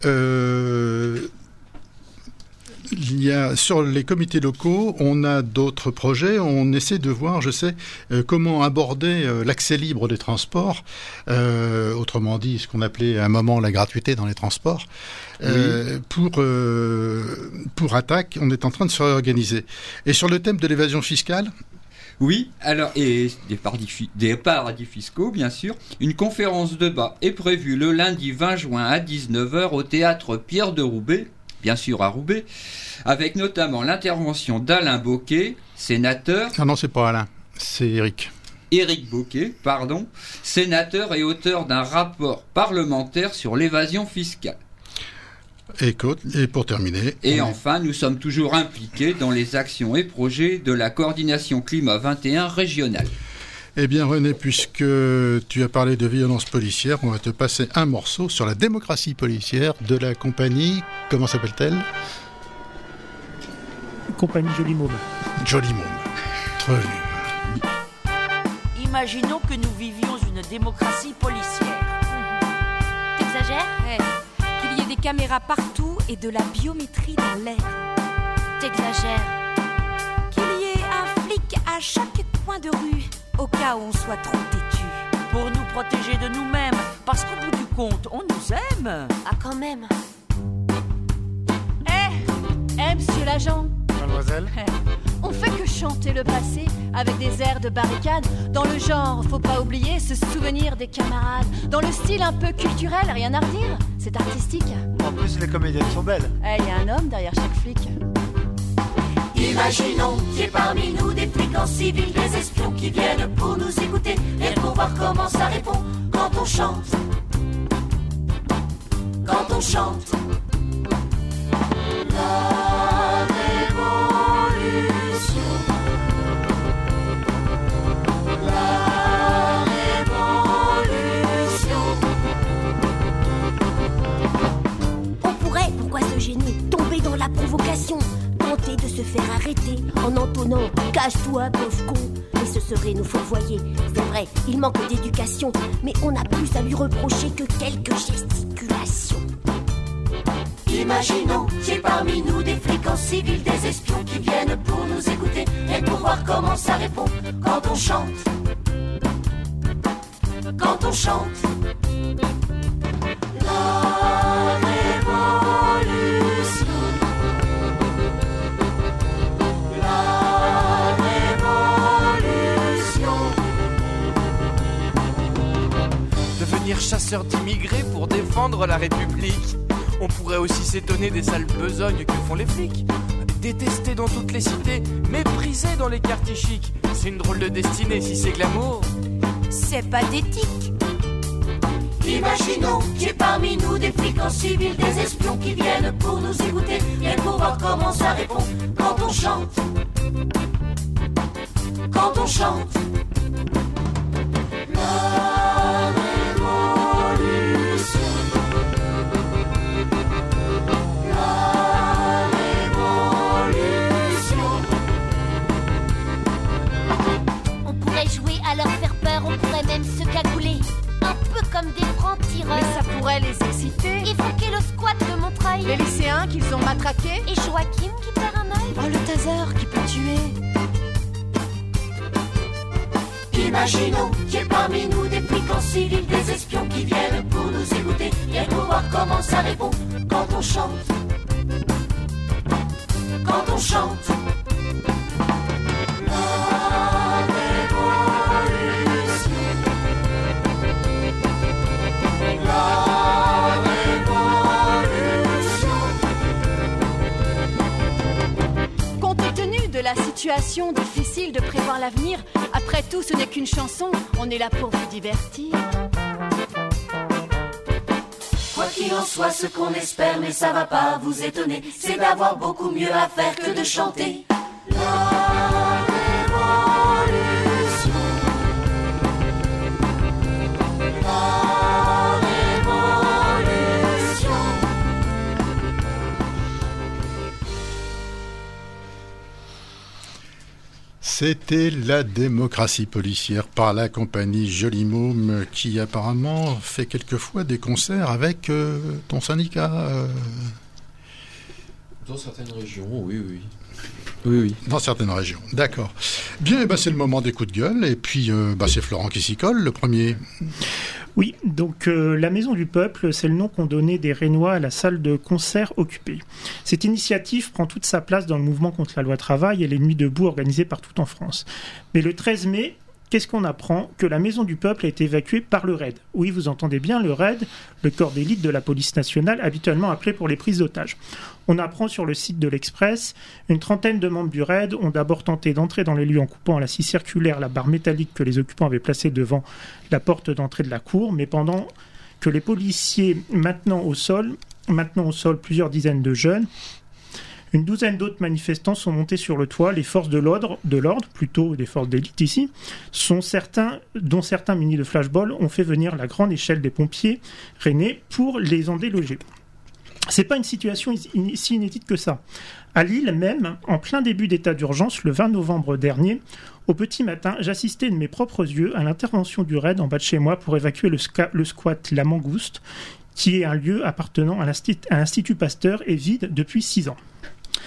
Il y a, sur les comités locaux, on a d'autres projets. On essaie de voir, je sais, comment aborder l'accès libre des transports. Autrement dit, ce qu'on appelait à un moment la gratuité dans les transports. Oui. Pour Attaque, on est en train de se réorganiser. Et sur le thème de l'évasion fiscale ? Oui, alors, et des paradis fiscaux, bien sûr. Une conférence de débat est prévue le lundi 20 juin à 19h au théâtre Pierre de Roubaix, bien sûr à Roubaix, avec notamment l'intervention d'Alain Bocquet, sénateur... Ah non, c'est pas Alain, c'est Éric. Éric Bocquet, pardon, sénateur et auteur d'un rapport parlementaire sur l'évasion fiscale. Et pour terminer... Et enfin, nous sommes toujours impliqués dans les actions et projets de la coordination Climat 21 régionale. Eh bien René, puisque tu as parlé de violence policière, on va te passer un morceau sur la démocratie policière de la compagnie, comment s'appelle-t-elle ? Compagnie Joli Môme. Joli Môme. Très bien. Imaginons que nous vivions une démocratie policière. T'exagères ? Qu'il y ait des caméras partout et de la biométrie dans l'air. T'exagères. Qu'il y ait un flic à chaque coin de rue, au cas où on soit trop têtu. Pour nous protéger de nous-mêmes, parce qu'au bout du compte, on nous aime. Ah, quand même. Monsieur l'agent. Mademoiselle. On fait que chanter le passé avec des airs de barricade. Dans le genre, faut pas oublier ce souvenir des camarades. Dans le style un peu culturel, rien à redire, c'est artistique. En plus, les comédiennes sont belles. Il y a un homme derrière chaque flic. Imaginons qu'il y ait parmi nous des flics en civil, des espions qui viennent pour nous écouter et pour voir comment ça répond quand on chante. Quand on chante. La révolution. La révolution. On pourrait, pourquoi se gêner, tomber dans la provocation, tenter de se faire arrêter en entonnant « Cache-toi, pauvre con !» Mais ce serait nous fourvoyer. C'est vrai, il manque d'éducation, mais on a plus à lui reprocher que quelques gesticulations. Imaginons qu'il y ait parmi nous des flics en civil, des espions qui viennent pour nous écouter et pour voir comment ça répond quand on chante. Quand on chante. La révolution. La révolution. Devenir chasseur d'immigrés pour défendre la République. On pourrait aussi s'étonner des sales besognes que font les flics. Détestés dans toutes les cités, méprisés dans les quartiers chics. C'est une drôle de destinée si c'est glamour. C'est pathétique. Imaginons qu'il y ait parmi nous des flics en civil, des espions qui viennent pour nous écouter et pour voir comment ça répond quand on chante. Quand on chante. La révolution. La révolution. On pourrait jouer à leur faire peur, on pourrait même se cagouler, un peu comme des francs-tireurs. Mais ça pourrait les exciter. Évoquer le squat de Montreuil. Les lycéens qu'ils ont matraqués. Et Joachim qui perd un œil. Oh, le taser qui peut tuer. Imaginons qu'il y ait parmi nous des flics en civil, des espions qui viennent pour nous écouter et pour voir comment ça répond quand on chante. Quand on chante. La révolution. La révolution. Compte tenu de la situation difficile de prévoir l'avenir, après tout ce n'est qu'une chanson, on est là pour vous divertir. Quoi qu'il en soit, ce qu'on espère, mais ça va pas vous étonner, c'est d'avoir beaucoup mieux à faire que de chanter. La révolution. La révolution. C'était la démocratie policière par la compagnie Joli Môme qui apparemment fait quelquefois des concerts avec ton syndicat. Dans certaines régions, oui. Oui. Dans certaines régions, d'accord. Bien, c'est le moment des coups de gueule et puis c'est Florent qui s'y colle, le premier. Oui, donc la Maison du Peuple, c'est le nom qu'ont donné des Rénois à la salle de concert occupée. Cette initiative prend toute sa place dans le mouvement contre la loi travail et les nuits debout organisées partout en France. Mais le 13 mai, qu'est-ce qu'on apprend ? Que la Maison du Peuple a été évacuée par le RAID. Oui, vous entendez bien, le RAID, le corps d'élite de la police nationale, habituellement appelé pour les prises d'otages. On apprend sur le site de l'Express, une trentaine de membres du RAID ont d'abord tenté d'entrer dans les lieux en coupant à la scie circulaire la barre métallique que les occupants avaient placée devant la porte d'entrée de la cour, mais pendant que les policiers maintenant au sol plusieurs dizaines de jeunes, une douzaine d'autres manifestants sont montés sur le toit. Les forces de l'ordre, plutôt des forces d'élite ici, dont certains munis de flashball, ont fait venir la grande échelle des pompiers rennais pour les en déloger. C'est pas une situation si inédite que ça. À Lille même, en plein début d'état d'urgence, le 20 novembre dernier, au petit matin, j'assistais de mes propres yeux à l'intervention du RAID en bas de chez moi pour évacuer le squat La Mangouste, qui est un lieu appartenant à l'Institut Pasteur et vide depuis 6 ans.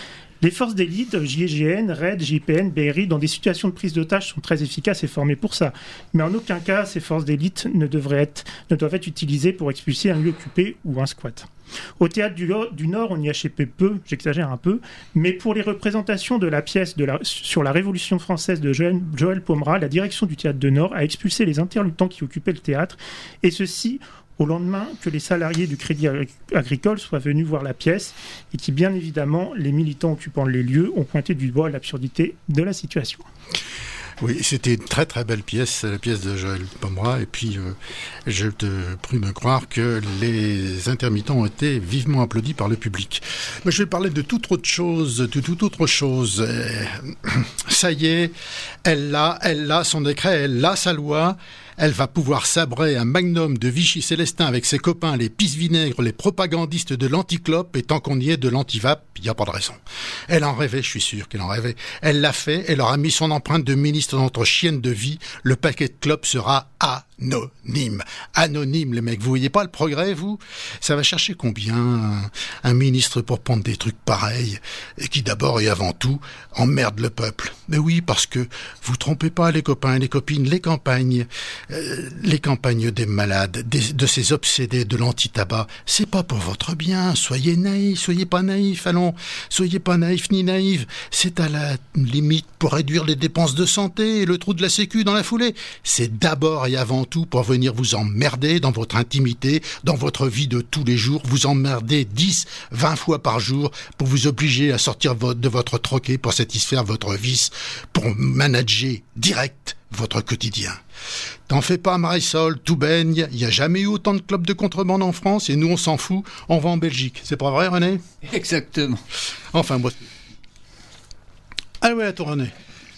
Les forces d'élite, GIGN, RAID, JPN, BRI, dans des situations de prise d'otages sont très efficaces et formées pour ça. Mais en aucun cas, ces forces d'élite ne doivent être utilisées pour expulser un lieu occupé ou un squat. Au théâtre du Nord, on y achète peu, j'exagère un peu, mais pour les représentations de la pièce sur la Révolution française de Joël Pomera, la direction du théâtre du Nord a expulsé les intermittents qui occupaient le théâtre, et ceci au lendemain que les salariés du Crédit Agricole soient venus voir la pièce, et qui, bien évidemment, les militants occupant les lieux ont pointé du doigt l'absurdité de la situation. Oui, c'était une très très belle pièce, la pièce de Joël Pomera, et puis je te prie de croire que les intermittents ont été vivement applaudis par le public. Mais je vais parler de toute autre chose, Ça y est, elle a son décret, elle a sa loi. Elle va pouvoir sabrer un magnum de Vichy Célestin avec ses copains, les pisse-vinaigres, les propagandistes de l'anticlope, et tant qu'on y est de l'antivap, il n'y a pas de raison. Elle en rêvait, je suis sûr qu'elle en rêvait. Elle l'a fait, elle leur a mis son empreinte de ministre dans notre chienne de vie. Le paquet de clopes sera anonyme. Anonyme, les mecs. Vous voyez pas le progrès, vous? Ça va chercher combien, un ministre pour prendre des trucs pareils, et qui d'abord et avant tout emmerde le peuple? Mais oui, parce que vous trompez pas les copains et les copines, les campagnes des malades, de ces obsédés de l'anti-tabac, c'est pas pour votre bien. Soyez naïfs, soyez pas naïfs, allons, soyez pas naïfs ni naïves. C'est à la limite pour réduire les dépenses de santé et le trou de la sécu dans la foulée. C'est d'abord et avant tout pour venir vous emmerder dans votre intimité, dans votre vie de tous les jours, vous emmerder 10, 20 fois par jour pour vous obliger à sortir de votre troquet pour satisfaire votre vice, pour manager direct votre quotidien. T'en fais pas, Marisol, tout baigne, il n'y a jamais eu autant de clubs de contrebande en France, et nous on s'en fout, on va en Belgique. C'est pas vrai, René? Exactement. Enfin, moi... Allez, ouais, à toi, René.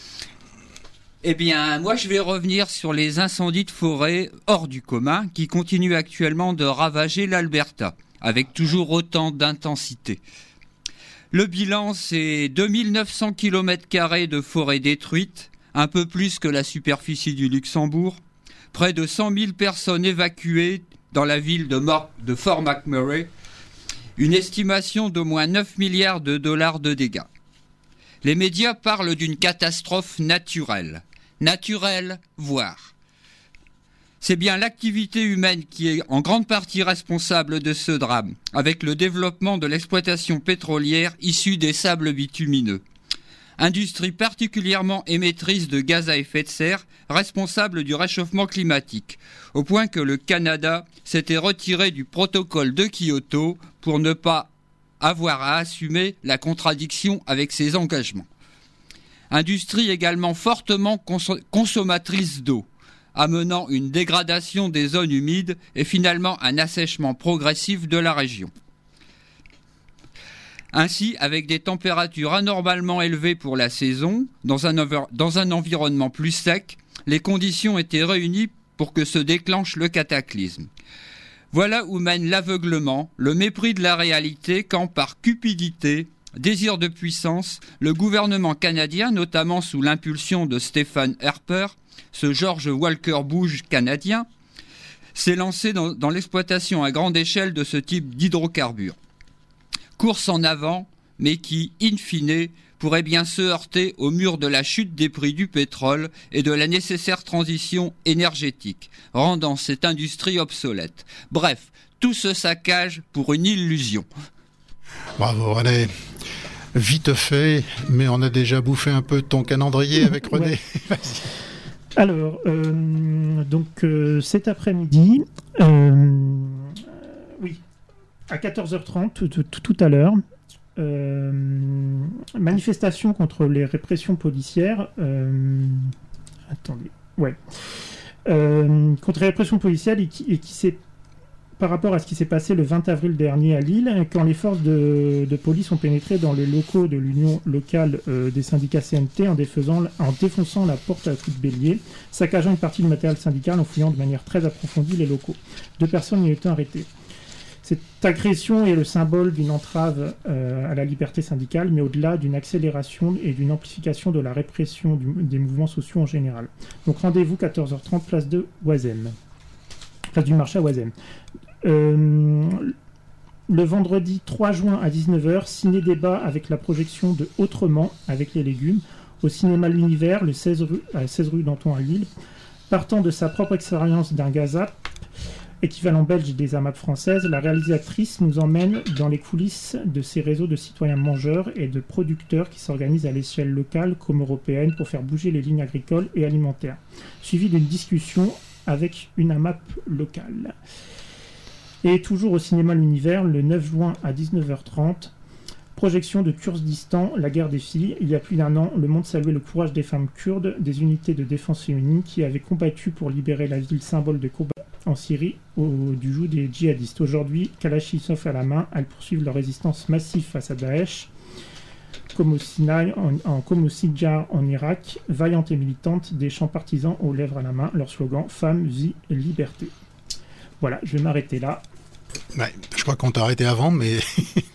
Eh bien, moi je vais revenir sur les incendies de forêt hors du commun qui continuent actuellement de ravager l'Alberta, avec toujours autant d'intensité. Le bilan, c'est 2900 km² de forêt détruite, un peu plus que la superficie du Luxembourg, près de 100 000 personnes évacuées dans la ville de Fort McMurray, une estimation d'au moins 9 milliards de dollars de dégâts. Les médias parlent d'une catastrophe naturelle. Naturelle, voire. C'est bien l'activité humaine qui est en grande partie responsable de ce drame, avec le développement de l'exploitation pétrolière issue des sables bitumineux. Industrie particulièrement émettrice de gaz à effet de serre, responsable du réchauffement climatique, au point que le Canada s'était retiré du protocole de Kyoto pour ne pas avoir à assumer la contradiction avec ses engagements. Industrie également fortement consommatrice d'eau, amenant une dégradation des zones humides et finalement un assèchement progressif de la région. Ainsi, avec des températures anormalement élevées pour la saison, dans un environnement plus sec, les conditions étaient réunies pour que se déclenche le cataclysme. Voilà où mène l'aveuglement, le mépris de la réalité, quand par cupidité, désir de puissance, le gouvernement canadien, notamment sous l'impulsion de Stephen Harper, ce George Walker Bush canadien, s'est lancé dans l'exploitation à grande échelle de ce type d'hydrocarbures. Course en avant, mais qui, in fine, pourrait bien se heurter au mur de la chute des prix du pétrole et de la nécessaire transition énergétique, rendant cette industrie obsolète. Bref, tout ce saccage pour une illusion. Bravo René. Vite fait, mais on a déjà bouffé un peu ton calendrier avec René. Ouais. Alors, cet après-midi, à 14h30, tout à l'heure, manifestation contre les répressions policières. Contre les répressions policières et qui s'est, par rapport à ce qui s'est passé le 20 avril dernier à Lille, quand les forces de police ont pénétré dans les locaux de l'union locale des syndicats CNT en défonçant la porte à coups de bélier, saccageant une partie du matériel syndical en fouillant de manière très approfondie les locaux. 2 personnes y ont été arrêtées. Cette agression est le symbole d'une entrave à la liberté syndicale, mais au-delà d'une accélération et d'une amplification de la répression des mouvements sociaux en général. Donc rendez-vous 14h30, place de Oisem. Place du marché à Oisem. Le vendredi 3 juin à 19h, ciné-débat avec la projection de Autrement avec les légumes au cinéma L'Univers, le 16 rue Danton à Lille. Partant de sa propre expérience d'un gazap, équivalent belge des AMAP françaises, la réalisatrice nous emmène dans les coulisses de ces réseaux de citoyens mangeurs et de producteurs qui s'organisent à l'échelle locale comme européenne pour faire bouger les lignes agricoles et alimentaires, suivi d'une discussion avec une AMAP locale. Et toujours au cinéma L'Univers, le 9 juin à 19h30, projection de Kurdistan, la guerre des filles. Il y a plus d'1 an, le monde saluait le courage des femmes kurdes, des unités de défense féminine qui avaient combattu pour libérer la ville symbole de combat en Syrie du joug des djihadistes. Aujourd'hui, Kalachnikov à la main, elles poursuivent leur résistance massive face à Daesh, comme au Sinaï, comme au Sinjar en Irak, vaillantes et militantes, des chants partisans aux lèvres à la main, leur slogan « Femmes, vie et liberté ». Voilà, je vais m'arrêter là. Ouais, je crois qu'on t'a arrêté avant, mais